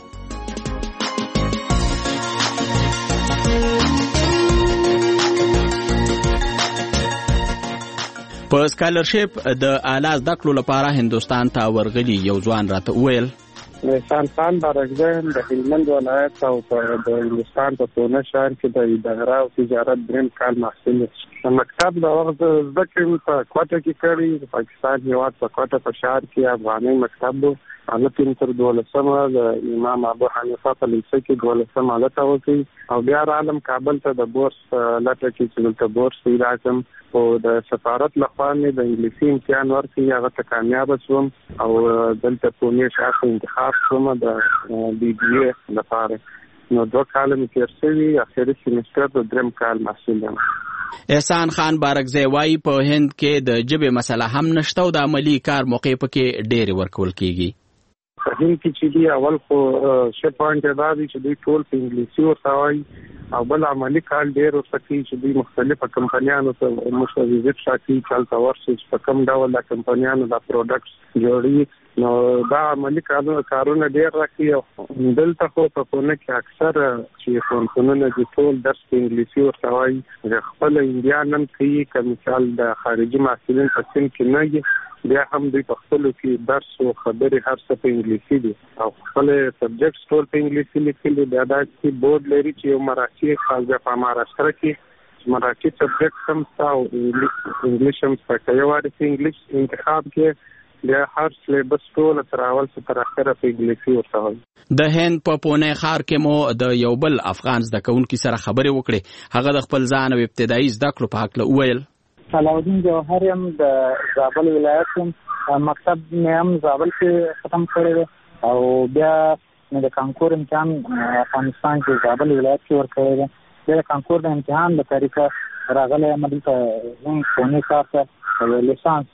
په سکالرشیپ د اعلی زده کړو لپاره هندوستان ته ورغلي یو ځوان راته وویل احسان خان بارکزی د هلمند ولایت او د هندوستان په پونه ښار کې د اداره او تجارت دریم کال محصل یم. مکتب د وخت زده کړې په کوټه کې کړی، د پاکستان هېواد په کوټه په ښار کې افغاني مکتب و. هلته تر 12مه د امام ابو حنیفه په لیسه کې 12مه هلته وکړي او بیا رالم کابل ته د بورس لټه کې چې دلته بورس پیدا کړم. او د سفارت لخوا مې د انګلیسي امتحان ورکړی، هغه ته کامیابه شوم او دلته پونه ښار انتخاب شوم د بي بي اے لپاره. نو 2 کال مې تېر شوي، اخري سیمستر د دریم کال محصل یم. احسان خان بارکزی وایي په هند کې د ژبې مسله هم نشته او د عملي کار موقع پکې ډېرې ورکول کېږي. په هند کې چې دی اول خو ښه پوینټ دا دی چې دوی ټول په انګلیسي ورته وایي او بل عملي کار ډېر ورته کوي چې دوی مختلفه کمپنیانو ته موږ وزټ شاکي چلته ورسې په کوم ډول د کمپنیانو د پروډکټس جوړي. نو دا عملي کارونه ډېر راکوي او دلته خو په پونه کې اکثر چې فونکونونه د ټول درس په انګلیسي ورته وایي. خپل انډیان هم کوي که مثال د خارجي محصلین په سیند کې نه وي بیا هم دوی په خپلو کې درس او خبرې هر څه په انګلیسي دي او خپل سبجیکټس ټول په انګلیسي لیکلي. بیا داسې بورډ لري چې یو مراکي خاص په مهاراشټرا کې مراکي سبجیکټ هم شته او انګلیش هم شته. که یو وارې انګلیش انتخاب کې بیا هر سلیبس ټول تر اول څخه تر اخره په انګلیسي ورته وایي. د هند په پونه ښار کې مو د یو بل افغان زده کوونکي سره خبرې وکړې. هغه د خپل ځان او ابتدایي زده کړو په هکله وویل علاؤالدین جوهر یم، د زابل ولایت یم. مکتب مې هم زابل کې ختم کړی دی او بیا مې د کانکور امتحان افغانستان کې زابل ولایت کې ورکړی دی. بیا د کانکور د امتحان د طریقه راغلی یم دلته پونې ښار ته لیسانس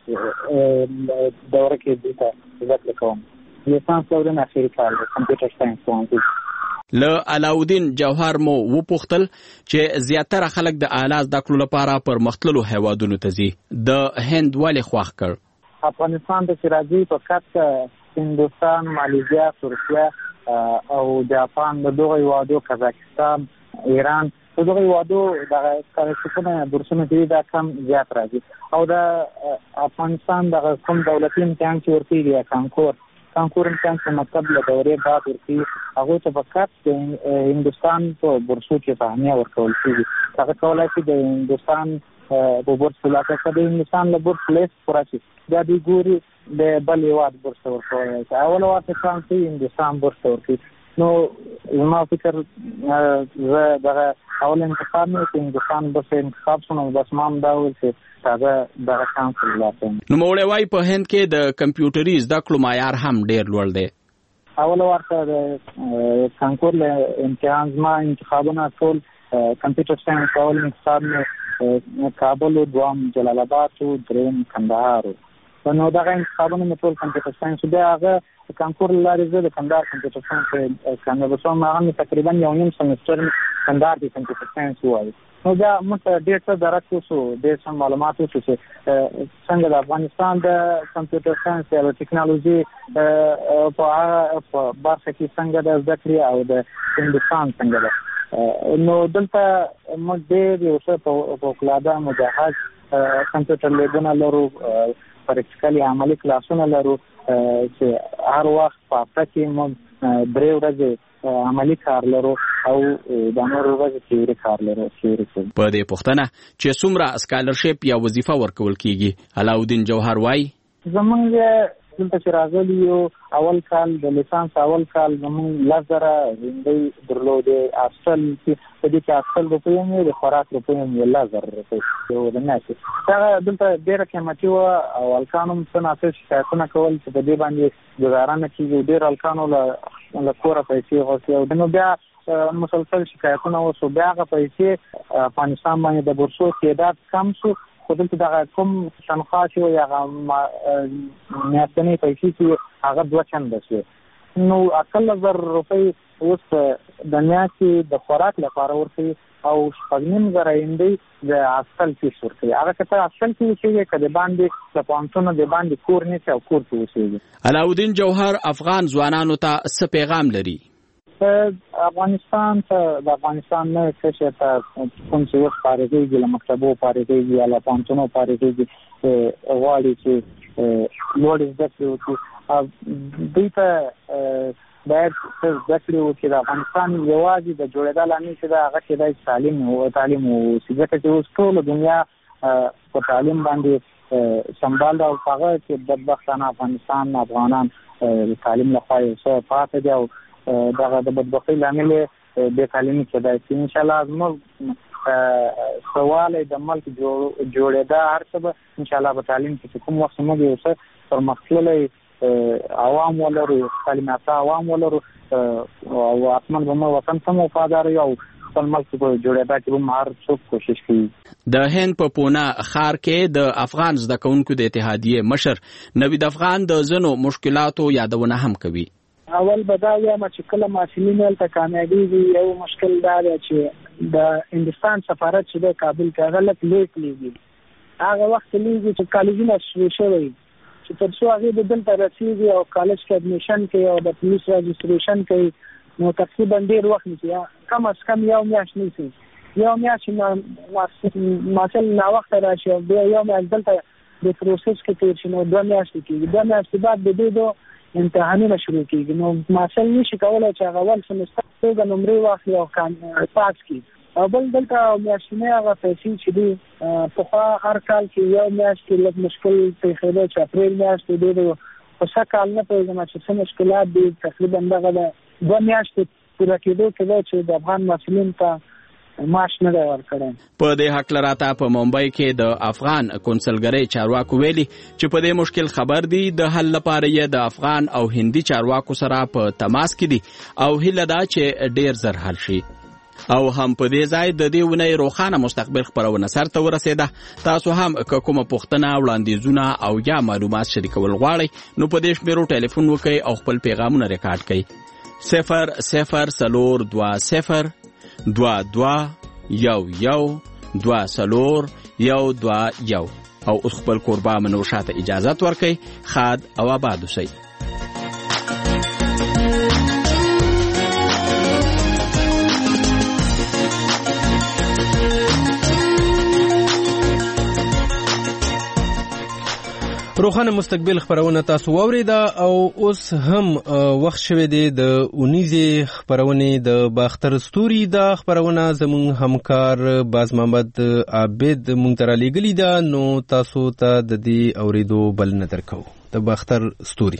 دوره کې دلته زده کړه کوم. لیسانس دوره مې اخري کال دی، کمپیوټر ساینس پوهنتون. له علاؤالدین جوهر مو وپوښتل چې زیاتره خلک د اعلی زده کړو لپاره پرمختللو هیوادونو ته ځي، د هند ولې خوښ کړ؟ افغانستان ته چې راځي فقط هندوستان، مالیزیا، ترکیه او جاپان د دغو هیوادو، قزاقستان، ایران د دغو هیوادو دغه سکالرشیپونه بورسونه چې دا کم زیات راځي او د افغانستان دغه کوم دولتي امتحان چې ورکېږي کانکور امتحان چې مکتب له دورې بعد ورکوي هغوی ته فقط د هندوستان په بورسو کې سهمیه ورکول کېږي. هغه کولی شي د هندوستان په بورس ترلاسه کړي، د هندوستان له بورس لیست پوره شي بیا دوی ګوري د بل هېواد بورس ته ورکولی شي. اول وار ته چانس وي هندوستان بورس ته ورکوي. نو زما فکر زه دغه اول انتخاب مې چې هندوستان بورس انتخاب شو نو بس ما هم دا وویل چې تازه دغه چانس ترلاسه کړم. نوموړی وایي په هند کې د کمپیوټري زده کړو معیار هم ډېر لوړ دی. اول وار ته د کانکور له امتحان زما انتخابونه ټول کمپیوټر ساینس، اول انتخاب مې کابل و، دوام جلال آباد و، دریم کندهار و. نو دغه انتخابونه مې ټول کمپیوټر ساینس. بیا هغه کانکور له لارې زه د کندهار کمپیوټر ساینس کامیابه شوم. هغه مې تقریبا 1.5 سمستر کندهار کې کمپیوټر ساینس ووایي. نو بیا موږ ته ډېر څه درک وشو، ډېر څه معلومات وشو چې څنګه د افغانستان د کمپیوټر ساینس یا د ټکنالوژي په برخه کې څنګه د زده کړې او د هندوستان څنګه ده. نو دلته موږ ډېر یو څه فوق‌العاده مجهز کمپیوټر لیبونه لرو، پریکټیکلي عملي کلاسونه لرو چې هر وخت په هفته کې موږ 3 ورځې عملی کار لرو او د نورو ورځې تیوري کار لرو. په دې پوښتنه چې څومره سکالرشیپ یا وظیفه ورکول کیږي علاؤالدین جوهر وایي زمونږ دلته چې راغلي یو اول کال د لیسانس اول کال زموږ 10,000 هندۍ درلودې اصل په دې کې اصل روپۍ هم د خوراک روپۍ هم 10,000 روپۍ ورنه دا دلته ډېره قیمتي وه او هلکانو هم څه ناڅه شکایتونه کول چې په دې باندې ګزاره نه کېږي. ډېر هلکانو له کوره پیسې غوښتې او نو بیا مسلسل شکایتونه وشو. بیا هغه پیسې افغانستان باندې د بورسو تعداد کم شو خو دلته دغه کوم تنخواه چې وي هغه میاشتنۍ پیسې چې هغه 2 چنده شوې. نو 18,000 روپۍ اوس د میاشتې د خوراک لپاره ورکوي او 9,500 هندۍ د اصل فیس ورکوي. هغه که ته اصل کې اوسېږي که د باندې د پوهنتونه د باندې کور نیسي او کور کې اوسېږي. علاودین جوهر افغان ځوانانو ته څه پیغام لري؟ افغانستان ته د افغانستان نه څه ته کوم چې اوس فارغېږي له مکتبو فارغېږي یا له پوهنتونو فارغېږي غواړي چې لوړې زده کړې وکړي دوی ته باید زده کړې وکړي. د افغانستان یوازې د جوړېدا لامل چې ده هغه کېدای چې تعلیم واوسي ځکه چې اوس ټوله دنیا په تعلیم باندې سمبال ده او هغه چې بدبختانه افغانستان افغانان د تعلیم لخوا یو څه پاتې دي او دغه د بدبختۍ لامل بې تعلیمي کېدای شي. انشاءالله زموږ سوالی د ملک جوړېدا هر څه به انشاءالله په تعلیم کې چې کوم وخت موږ یو څه پرمختللی عوام ولرو تعلیم یافته عوام ولرو او حتما به موږ وطن ته وفادار یو او خپل ملک په جوړېدا کې به هر څوک کوشش کوي. د هند په پونه ښار کې د افغان زده کوونکو د اتحادیې مشر نوید افغان د ځینو مشکلاتو یادونه هم کوي. اول به دا وایم چې کله محصلین هلته کامیابېږي یو مشکل دا دی چې د هندوستان سفارت چې دی کابل کې هغه لږ لیټ لیږي. هغه وخت لیږي چې کالجونه شروع شوی چې تر څو هغې به دلته رسېږي او کالج کې اډمیشن کوي او د پولیس رجسټریشن کوي نو تقریبا ډېر وخت نیسي. کم از کم یو میاشت نیسي. یو میاشت چې محصل ناوخته راشي او بیا یو میاشت دلته د پروسس کې تېر شي نو 2 میاشتې کېږي. 2 میاشتې بعد د دې امتحانونه شروع کېږي نو محصل نشي کولی چې هغه اول سمستر توګه نمرې واخلي او پاس کړي. او بل دلته میاشتنۍ هغه پیسې چې دي پخوا هر کال کې یو میاشت کې لږ مشکل پېښېده چې اپریل میاشت دی په څه کال نه پوهېږم چې څه مشکلات دي. تقریبا دغه د 2 میاشتې پوره کېدو کې دی چې د افغان محصلین ته معاش نه دی ورکړی. په دې هکله راته په ممبئی کې د افغان کونسلګرۍ چارواکو ویلي چې په دې مشکل خبر دي د حل لپاره یې د افغان او هندي چارواکو سره په تماس کې دي او هیله ده چې ډېر زر حل شي. او هم په دې ځای د دې ونې روښانه مستقبل خپرونه سرته ورسېده. تاسو هم که کومه پوښتنه وړاندیزونه او یا معلومات شریکول غواړئ نو په دې شمیرو ټلیفون وکړئ او خپل پیغامونه ریکارډ کړئ 0020 22 او اوس خپل کوربه منو شاته اجازت ورکړئ. خاد او آباد اوسئ. روخانه مستقبل خبرونه تاسو واوریده او اوس هم وخت شوه دی د اونیزه خبرونه د باختر ستوري د خبرونه زمون همکار باز محمد عابد مونږ ته را لېږلې ده نو تاسو ته د دې اوریدو بل نه درکو. د باختر ستوري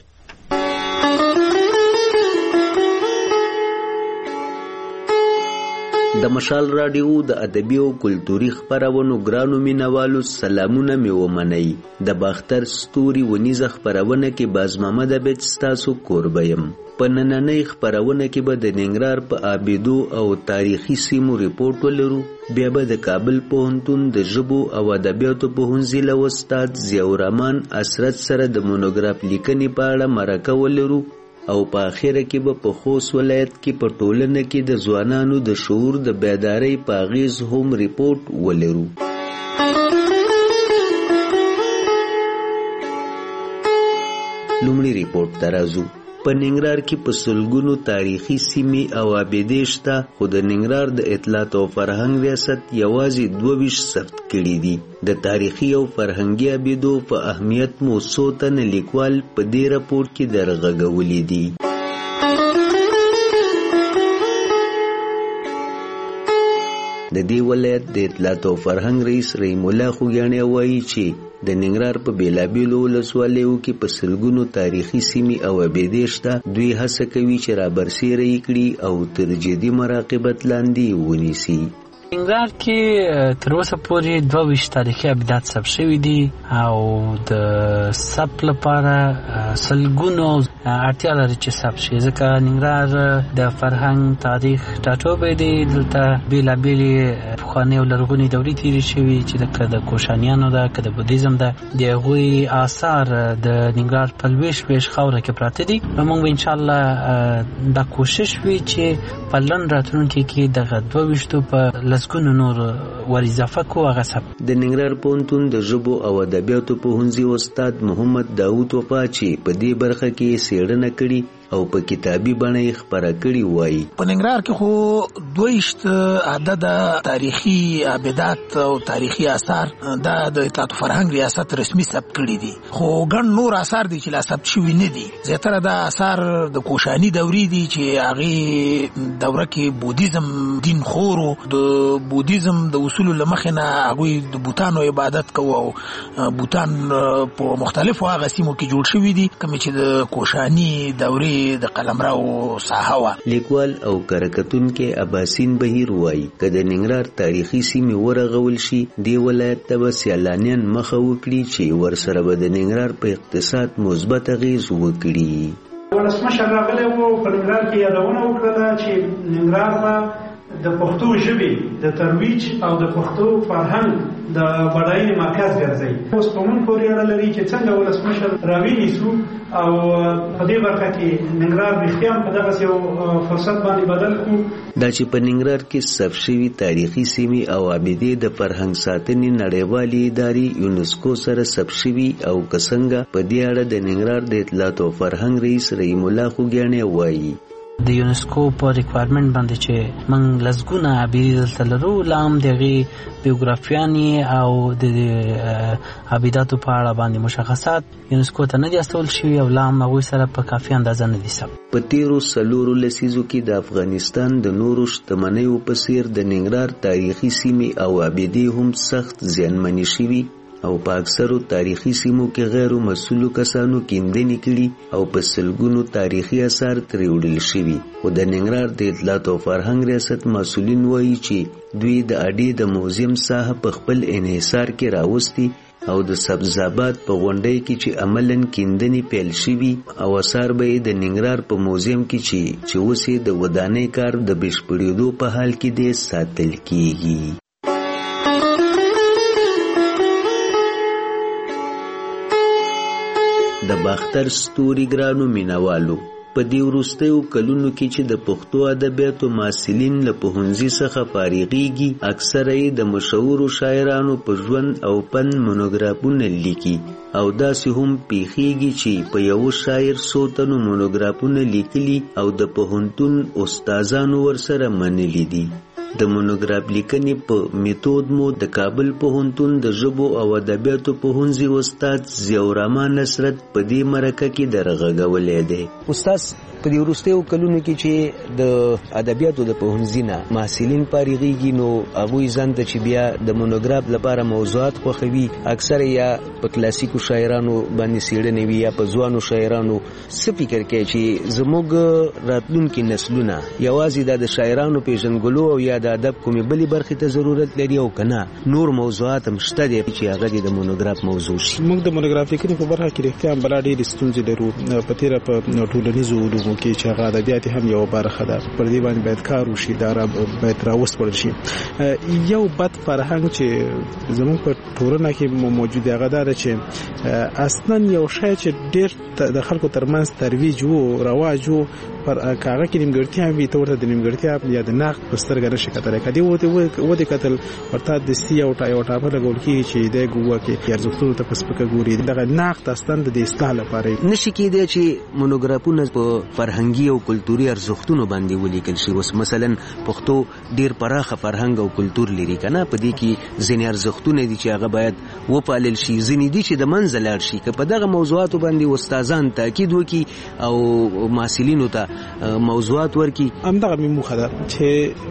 د مشال رادیو د ادبي او کلتوري خبرونو ګرانو مینوالو سلامونه مې ومنئ. د باختر ستوري ونیزه خبرونه کې باز محمد عابد ستاسو کوربه یم. په نننۍ خبرونه کې به د ننګرهار په آبدو او تاریخي سیمو ریپورت ولرو. بیا به د کابل پوهنتون د ژبو او ادبیاتو پوهنځي له استاد ضیاء الرحمن اسرت سره د مونوګراف لیکنې په اړه مرکه ولرو او په اخره کې به په خوست ولایت کې په ټولنه کې د ځوانانو د شعور د بیدارۍ په اغیز هم ریپورت ولرو. لومړی ریپورت ته راځو. په ننګرهار کې په سلګونو تاریخي سیمې او آبادې شته خو د ننګرهار د اطلاعات او فرهنګ ریاست یوازې 22 ثبت کړي دي. د تاریخي او فرهنګي آبادو په اهمیت مو څو تنه لیکوال په دې راپور کې درغږولي دي. د دې ولایت د اطلاعات او فرهنګ رئیس رحیم الله خوګیاڼي وایي چې د ننګرهار په بیلابیلو ولسوالیو کې په سلګونو تاریخي سیمې او ابیدې شته. دوی هڅه کوي چې رابرسېره یې کړي او تر جدي مراقبت لاندې ونیسي. ننګرهار کې تر اوسه پورې 22 تاریخي ابدات ثبت شوي دي او د ثبت لپاره سلګونو اړتیا لري چې ثبت شي، ځکه ننګرهار د فرهنګ تاریخ ټاټوبی دی. دلته بېلابېلې پخوانۍ او لرغونې دورې تېرې شوي چې د کوشانیانو ده که د بودیزم ده، د هغوی آثار د ننګرهار په لویش خاوره کې پراته دي. موږ به انشاءالله دا کوشش وي چې په لنډ راتلونکي کې دغه 22 په لسګونو نور ور اضافه کو. هغه سب د ننګرهار پوهنتون د ژبو او ادبیاتو پوهنځي استاد محمد داوود وفا چې په دې برخه کې څېړنه کړې او په کتابي بڼه یې خپره کړي وایي په ننګرهار کې خو 22 عدد تاریخي ابدات او تاریخي آثار د اطلاعات فرهنګ ریاست رسمي ثبت کړي دي، خو ګڼ نور آثار دي چې لا ثبت شوي نه دي. زیاتره دا آثار د کوشاني دورې دي چې هغې دوره کې بودیزم دین خورو، د بودیزم د اصولو له مخې نه هغوی د بوتانو عبادت کوو او بوتان په مختلفو هغه سیمو کې جوړ شوي دي کومې چې د کوشاني دورې د قلمرو ساحه وه. لیکوال او کارکتونکی عباسین بهیر وایي که د ننګرهار تاریخي سیمې ورغول شي دې ولایت ته به سیلانیان مخه وکړي چې ورسره به د ننګرهار په اقتصاد مثبت اغېز وکړي. ولسمشر راغلی و په ننګرهار کې یادونه وکړله چې ننګرهار به د پښتو ژبې د ترویج او د پښتو فرهنګ د بډاینې مرکز ګرځي. اوس په موږ پورې اړه لري چې څنګه ولسمشر راوینیسو او په دې برخه کې ننګرهار رښتیا په دغسې یو فرصت باندې بدل کړو. دا چې په ننګرهار کې ثبت شوي تاریخي سیمې او ابیدې د فرهنګ ساتنې نړیوالې ادارې یونسکو سره ثبت شوي او که څنګه په دې اړه د ننګرهار د اطلاعات او فرهنګ رئیس رحیم الله خوګیاڼي وایي د یونسکو په ریکوایرمنټ باندې چې موږ لسګونه ابیدې دلته لرو، لا هم د هغې بیوګرافیانې او د ابیداتو په اړه باندې مشخصات یونسکو ته نه دي استول شوي او لا هم هغوی سره په کافي اندازه نه دي ثبت. په تیرو 4 لسیزو کې د افغانستان د نورو شتمنیو په څېر د ننګرهار تاریخي سیمې او ابیدې هم سخت زیانمنې شوي او په اکثرو تاریخي سیمو کې غیر مسؤلو کسانو کیندنې کړي او په سلګونو تاریخي آثار ترې وړل شوي. خو د ننګرهار د اطلاعات او فرهنګ ریاست مسؤلین وایي چې دوی د اډې د موزیم ساحه په خپل انحصار کې راوستي او د سبزاباد په غونډۍ کې چې عملاً کیندنې پیل شوي او آثار به د ننګرهار په موزیم کې چې اوس یې د ودانۍ کار د بشپړېدو په حال کې دی ساتل کیږي. د باختر ستوري ګرانو مینوالو په دې وروستیو کلونو کې چې د پښتو ادبیاتو محصلین له پوهنځي څخه فارغېږي اکثره یې د مشهورو شاعرانو په ژوند او فن مونوګرافونه لیکي او داسې هم پیښیږي چې په یو شاعر څو تنو مونوګرافونه لیکلي او د پوهنتون استادانو ورسره منلي دي. د مونوګراف لیکنې په میتود مو د کابل پوهنتون د ژبو او ادبیاتو پوهنځي استاد ضیاء الرحمن نصرت په دې مرکه کې درغږولی دی. استاد په دې وروستیو کلونو کې چې د ادبیاتو د پوهنځي نه محصلین فارغېږي نو هغوی ځان ته چې بیا د مونوګراف لپاره موضوعات خوښوي اکثر یا په کلاسیکو شاعرانو باندې څېړنې وي یا په ځوانو شاعرانو. څه فکر کوي چې زموږ راتلونکي نسلونه یوازې د شاعرانو پیژنګلو او یا د ادب کومې بلې برخې ته ضرورت لري او که نه نور موضوعات هم شته دي چې هغه د مونوګراف موضوع شي؟ موږ د مونوګراف لیکنې په برخه کې رښتیا هم بلا ډېرې ستونزې لرو. په تېره په ټولنیزو علومو کې چې هغه ادبیات هم یو برخه ده، پر دې باندې باید کار وشي، دا باید راوسپړل شي. یو بد فرهنګ چې زموږ په ټولنه کې موجود دی هغه دا ده چې اصلا یو شی چې ډېر د خلکو ترمنځ ترویج و رواج و پر کاغه کې نیمګړتیا وي ته ورته د نیمګړتیا یا د نقد په سترګه نشي کتلی. که دې ودې کتل ورته دستي یو ټاپه لګول کېږي چې دی ګوه کې ارزښتونو ته په سپکه ګوري. دغه نقد اصلا د اصلاح لپاره نشي کېدی چې مونوګرافونه په فرهنګي او کلتوري ارزښتونو باندې ولیکل شي. اوس مثلا پښتو ډېر پراخه فرهنګ او کلتور لري که نه، په دې کې ځینې ارزښتونه دي چې هغه باید وپالل شي، ځینې دي چې د منځه لاړ شي. که په دغه موضوعاتو باندې استادان تاکید وکړي او محصلینو ته موضوعات ورکړي، همدغه مې موخه ده چې موږ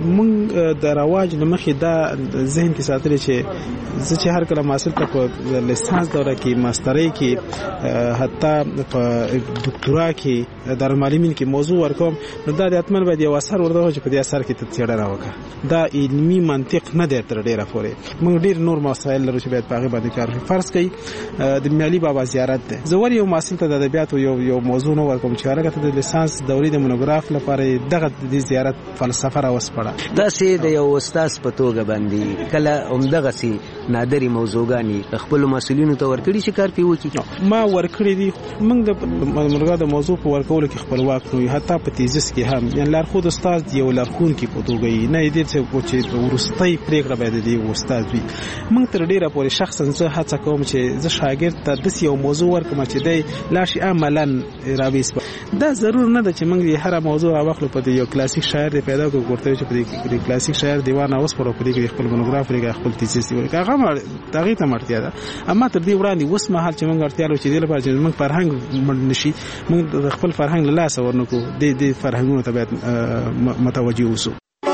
موږ د رواج لمخې دا ذهن کې ساتلی چې زه چې هر کله محصل ته په لیسانس دوره کې ماسترۍ کې حتی په ډاکټرا کې د معلمین کې موضوع ورکوم نو دا د اتمن باید یو اثر ورته چې په دې اثر کې څېړنه وکړه. دا علمي منطق نه دی تر ډیره پورې. موږ ډیر نور مسایل لرو چې باید په هغه باندې کار وکړو. فرض کړئ د معلی بابا زیارت ده، زه ور یو محصل ته د ادبیات یو موضوع نو ورکوم چې هغه ته د لیسانس دورې د مونوګراف لپاره دغه د زیارت فلسفه را وسپړه. دا سي د یو استاد په توګه باندې کله عمدغه سي نادری موضوعګانی خپل مسؤلینو ته ورکړي چې کار کوي وکړي. ما ورکړي دي موږ د مونوګراف د موضوع په ورکولو کې خپلواک نو حتی په تیزس کې هم یعنی لارښود استاد یو لارښون کې په توګه نه دي چې ورستۍ پریکړه باید دی استاد وي. موږ تر ډیره پورې شخصا زه هڅه کوم چې زه شاګرد ته د یو موضوع ورکوم چې دی لاشي عملاً راويس. دا ضرور نه ده چې موږ هر موضوع راوخلو په یو کلاسیک شاعر پیدا کوو ورته چې په دې کلاسیک شاعر دیوان اوس پر خپل مونوګراف لري خپل تیزس دی هغه دغه ته مرتیا ده. اما تر دې وړاندې اوس مهال چې موږ اړتیا لرو چې د لپاره چې موږ فرهنګ نشي موږ خپل فرهنګ له لاسه ورنکو د فرهنګونو ته باید متوجي اوسو.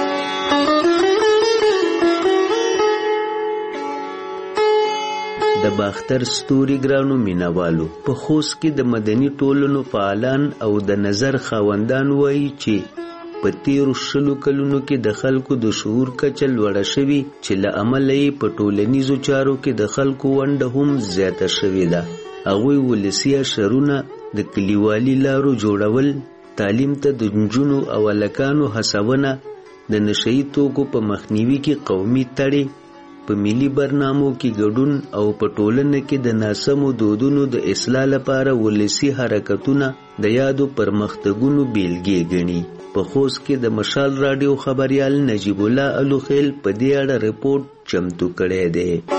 د باختر ستوري ګرانو مینوالو په خوست کې د مدني ټولنو فعالان او د نظر خاوندان وایي چې په تیرو 20 کلونو کې د خلکو د شعور کچه لوړه شوې چې له امله یې په ټولنیزو چارو کې د خلکو ونډه هم زیاته شوې ده. هغوی ولسي اشرونه د کلیوالي لارو جوړول، تعلیم ته د نجونو او هلکانو هڅونه، د نشهیي توکو په مخنیوي کې قومي تړې، په ملي برنامو کې ګډون او په ټولنه کې د ناسمو دودونو د اصلاح لپاره ولسي حرکتونه د یادو پرمختګونو بیلګې ګڼي. په خوست کې د مشال راډیو خبریال نجیب الله الوخیل په دې اړه رپورټ چمتو کړی دی.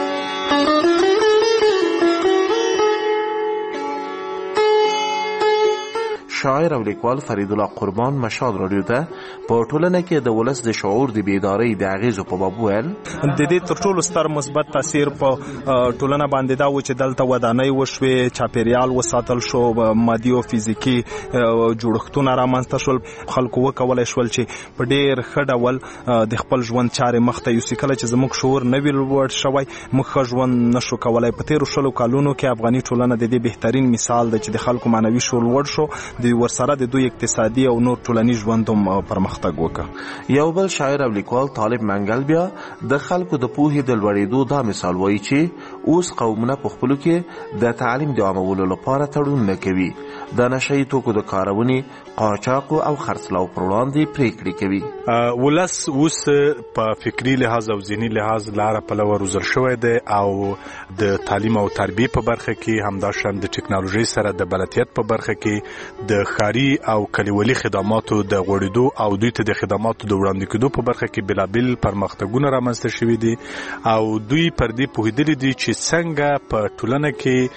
شاعر او لیکوال فرید الله قربان مشال راډیو ته په ټولنه کې د ولس د شعور د بیدارۍ د اغیزو په باب ویل د دې تر ټولو ستر مثبت تاثیر په ټولنه باندې دا و چې دلته ودانۍ وشوې، چاپیریال وساتل شو، مادي او فزیکی جوړښتونه رامنځته شول، خلکو وکولای شول چې په ډیر ښه ډول د خپل ژوند چارې مخته یوسي. کله چې زموږ شعور نه وي لوړ شوی موږ ښه ژوند نشو کولای. په تیرو 20 کلونو کې افغاني ټولنه د دې بهترین مثال ده چې د خلکو معنوي شعور لوړ شو، د ورسره د دوی اقتصادي او نور ټولنیز ژوند هم پرمختګ وکړ. یو بل شاعر او لیکوال طالب منګل بیا د خلکو د پوهې د لوړېدو دا مثال وایي چې اوس قومونه په خپلو کې د تعلیم د عامولو لپاره تړون نه کوي، د نشهیي توکو د کارونې، قاچاق او خرڅلاو پر وړاندې پریکړې کوي. ولس اوس په فکری لحاظ او ذهني لحاظ لاره په لور روزل شوی دی او د تعلیم او تربیه په برخه کې همداشان د ټکنالوژي سره د بلدیت په برخه کې د ښاري او کلیوالي خدماتو د غوړېدو او دوی ته د خدماتو د وړاندې کېدو په برخه کې بلابل پرمختګونه رامنځته شوي دي او دوی پر دې پوهېدلي دي چې څنګه په ټولنه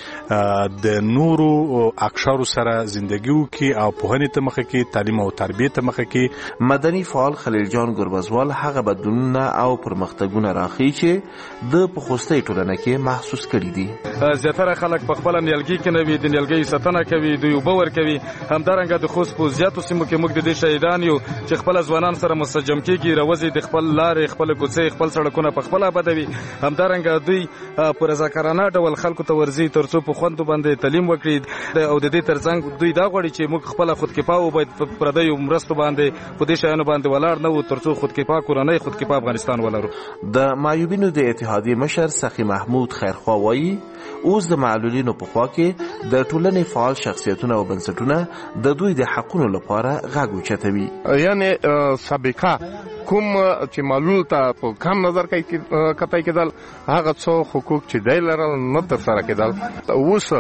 کې د نورو اقشارو سره زندگی وکړي او پوهنې ته مخه کې، تعلیم او تربیه ته مخه کې. مدني فعال خلیل جان ګربزوال هغه بدلونونه او پرمختګونه راخی چې د په خوستۍ ټولنه کې محسوس کړي دي. زیاتره خلک په خپل نیالګي کې نوي د نیالګي ساتنه کوي، دوی اوبه ورکوي. همدارنګه د خوست په زیاتو سیمو کې موږ د دې شهیدان یو چې خپل ځوانان سره مسجم کېږي، روزي د خپل لارې، خپل کوڅې، خپل سړکونه په خپل آبادوي. همدارنګه دوی په رضاکارانه ډول خلکو ته ورځي ترڅو په خوند باندې تعلیم وکړي او د دې ترڅنګ دوی دا غواړي چې موږ خپل خودکفا او باید په پردیو مرستو باندې په دې شیانو باندې ولاړ نه وو ترڅو خودکفا کورنۍ خودکفا افغانستان ولرو. د معیوبینو د اتحادیې مشر سخی محمود خیرخوا وایي اوس د معلولینو په خوا کې د ټولنې فعال شخصیتونه او بنسټونه د دوی د حقونو لپاره غږ اوچتوي. یعنی سابقه کوم چې معلول ته په کم نظر کې کتای کېدل هغه څو حقوق چې دی لرل نه ترسره کېدل، اوس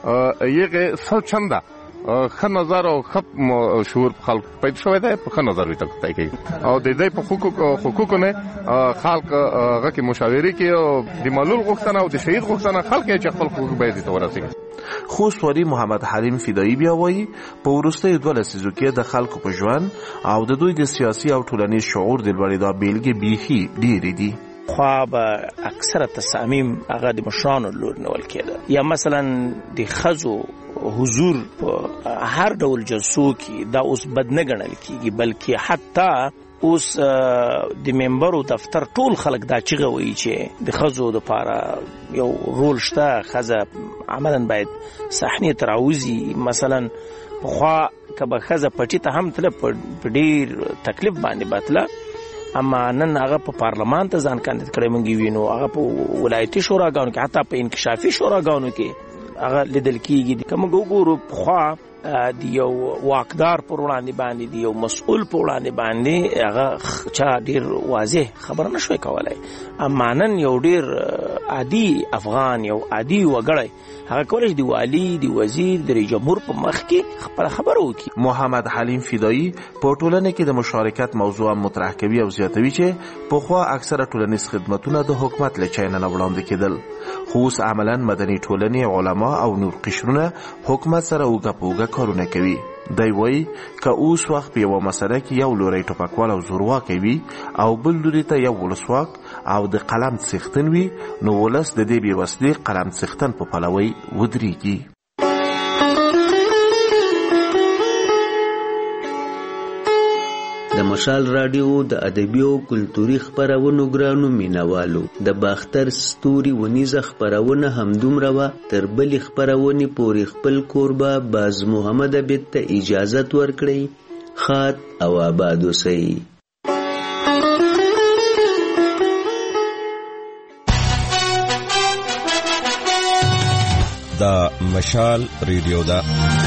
یې څو چنده ښه نظر او ښه شعور خلک پیدا شوی دی، په ښه نظر ورته کتای کوي او د دې په حقوقو نه خلک هغه کې مشاورې کوي او د معلول غوښتنه او د شهید غوښتنه خلک یې چې خپل حقوق باید ته ورسېږي. خوست والي محمد حلیم فدایی بیا وایي په وروستیو 2 لسیزو کې د خلکو په ژوند او د دوی د سیاسي او ټولنیز شعور د لوړېدا بیلګې بیخي ډېرې دي. خوا به اکثره تصامیم هغه د مشرانو لور نیول کېده، یا مثلا د ښځو حضور په هر ډول جلسو کې دا اوس بد نه ګڼل کېږي، بلکې حتی اوس د ممبرو دفتر ټول خلک دا چیغه وایي چې د ښځو دپاره یو رول شته، ښځه عملا باید صحنې ته راوځي. مثلا پخوا که به ښځه پټي ته هم تله په ډېر تکلیف باندې به تله، اما نن هغه په پارلمان ته ځان کاندید کړی مونږ وینو، هغه په ولایتي شوراګانو کې، حتی په انکشافي شوراګانو کې هغه لیدل کېږي. که موږ وګورو پخوا د یو واکدار پر وړاندې باندې، د یو مسؤل پر وړاندې باندې هغه چا ډیر واضح خبره نشوي کولای، اما نن یو ډیر عادي افغان، یو عادي وګړی هغه کولای شي د والی، د وزیر، د رئیس جمهور په مخ کې خپل خبره وکړي. محمد حلیم فدایی په ټولنه کې د مشارکت موضوع مطرح کوي او زیاتوي چې پخوا اکثره ټولنیز خدمتونه د حکومت له چینه نه وړاندې کېدل، خو اوس عملا مدني ټولنې، علما او نور قشرونه حکومت سره اوږه په اوږه کارونه کوي. دی وایي که اوس وخت په یوه مسله کې یو لوری ټوپکوال او زورواکی وي او بل لوري ته یو ولسواک او د قلم څښتن وي، نو ولس د دې بې وسلې قلم څښتن په پلوی ودرېږي. د مشال رادیو د ادبي او کلتوري خپرونو ګرانو مینوالو، د باختر ستوري ونیزه خپرونه همدومره وه. تر بلې خپرونې پورې خپل کوربه باز محمد عبید ته اجازت ورکړئ. ښاد او آباد اوسئ. د مشال ریډیو ده.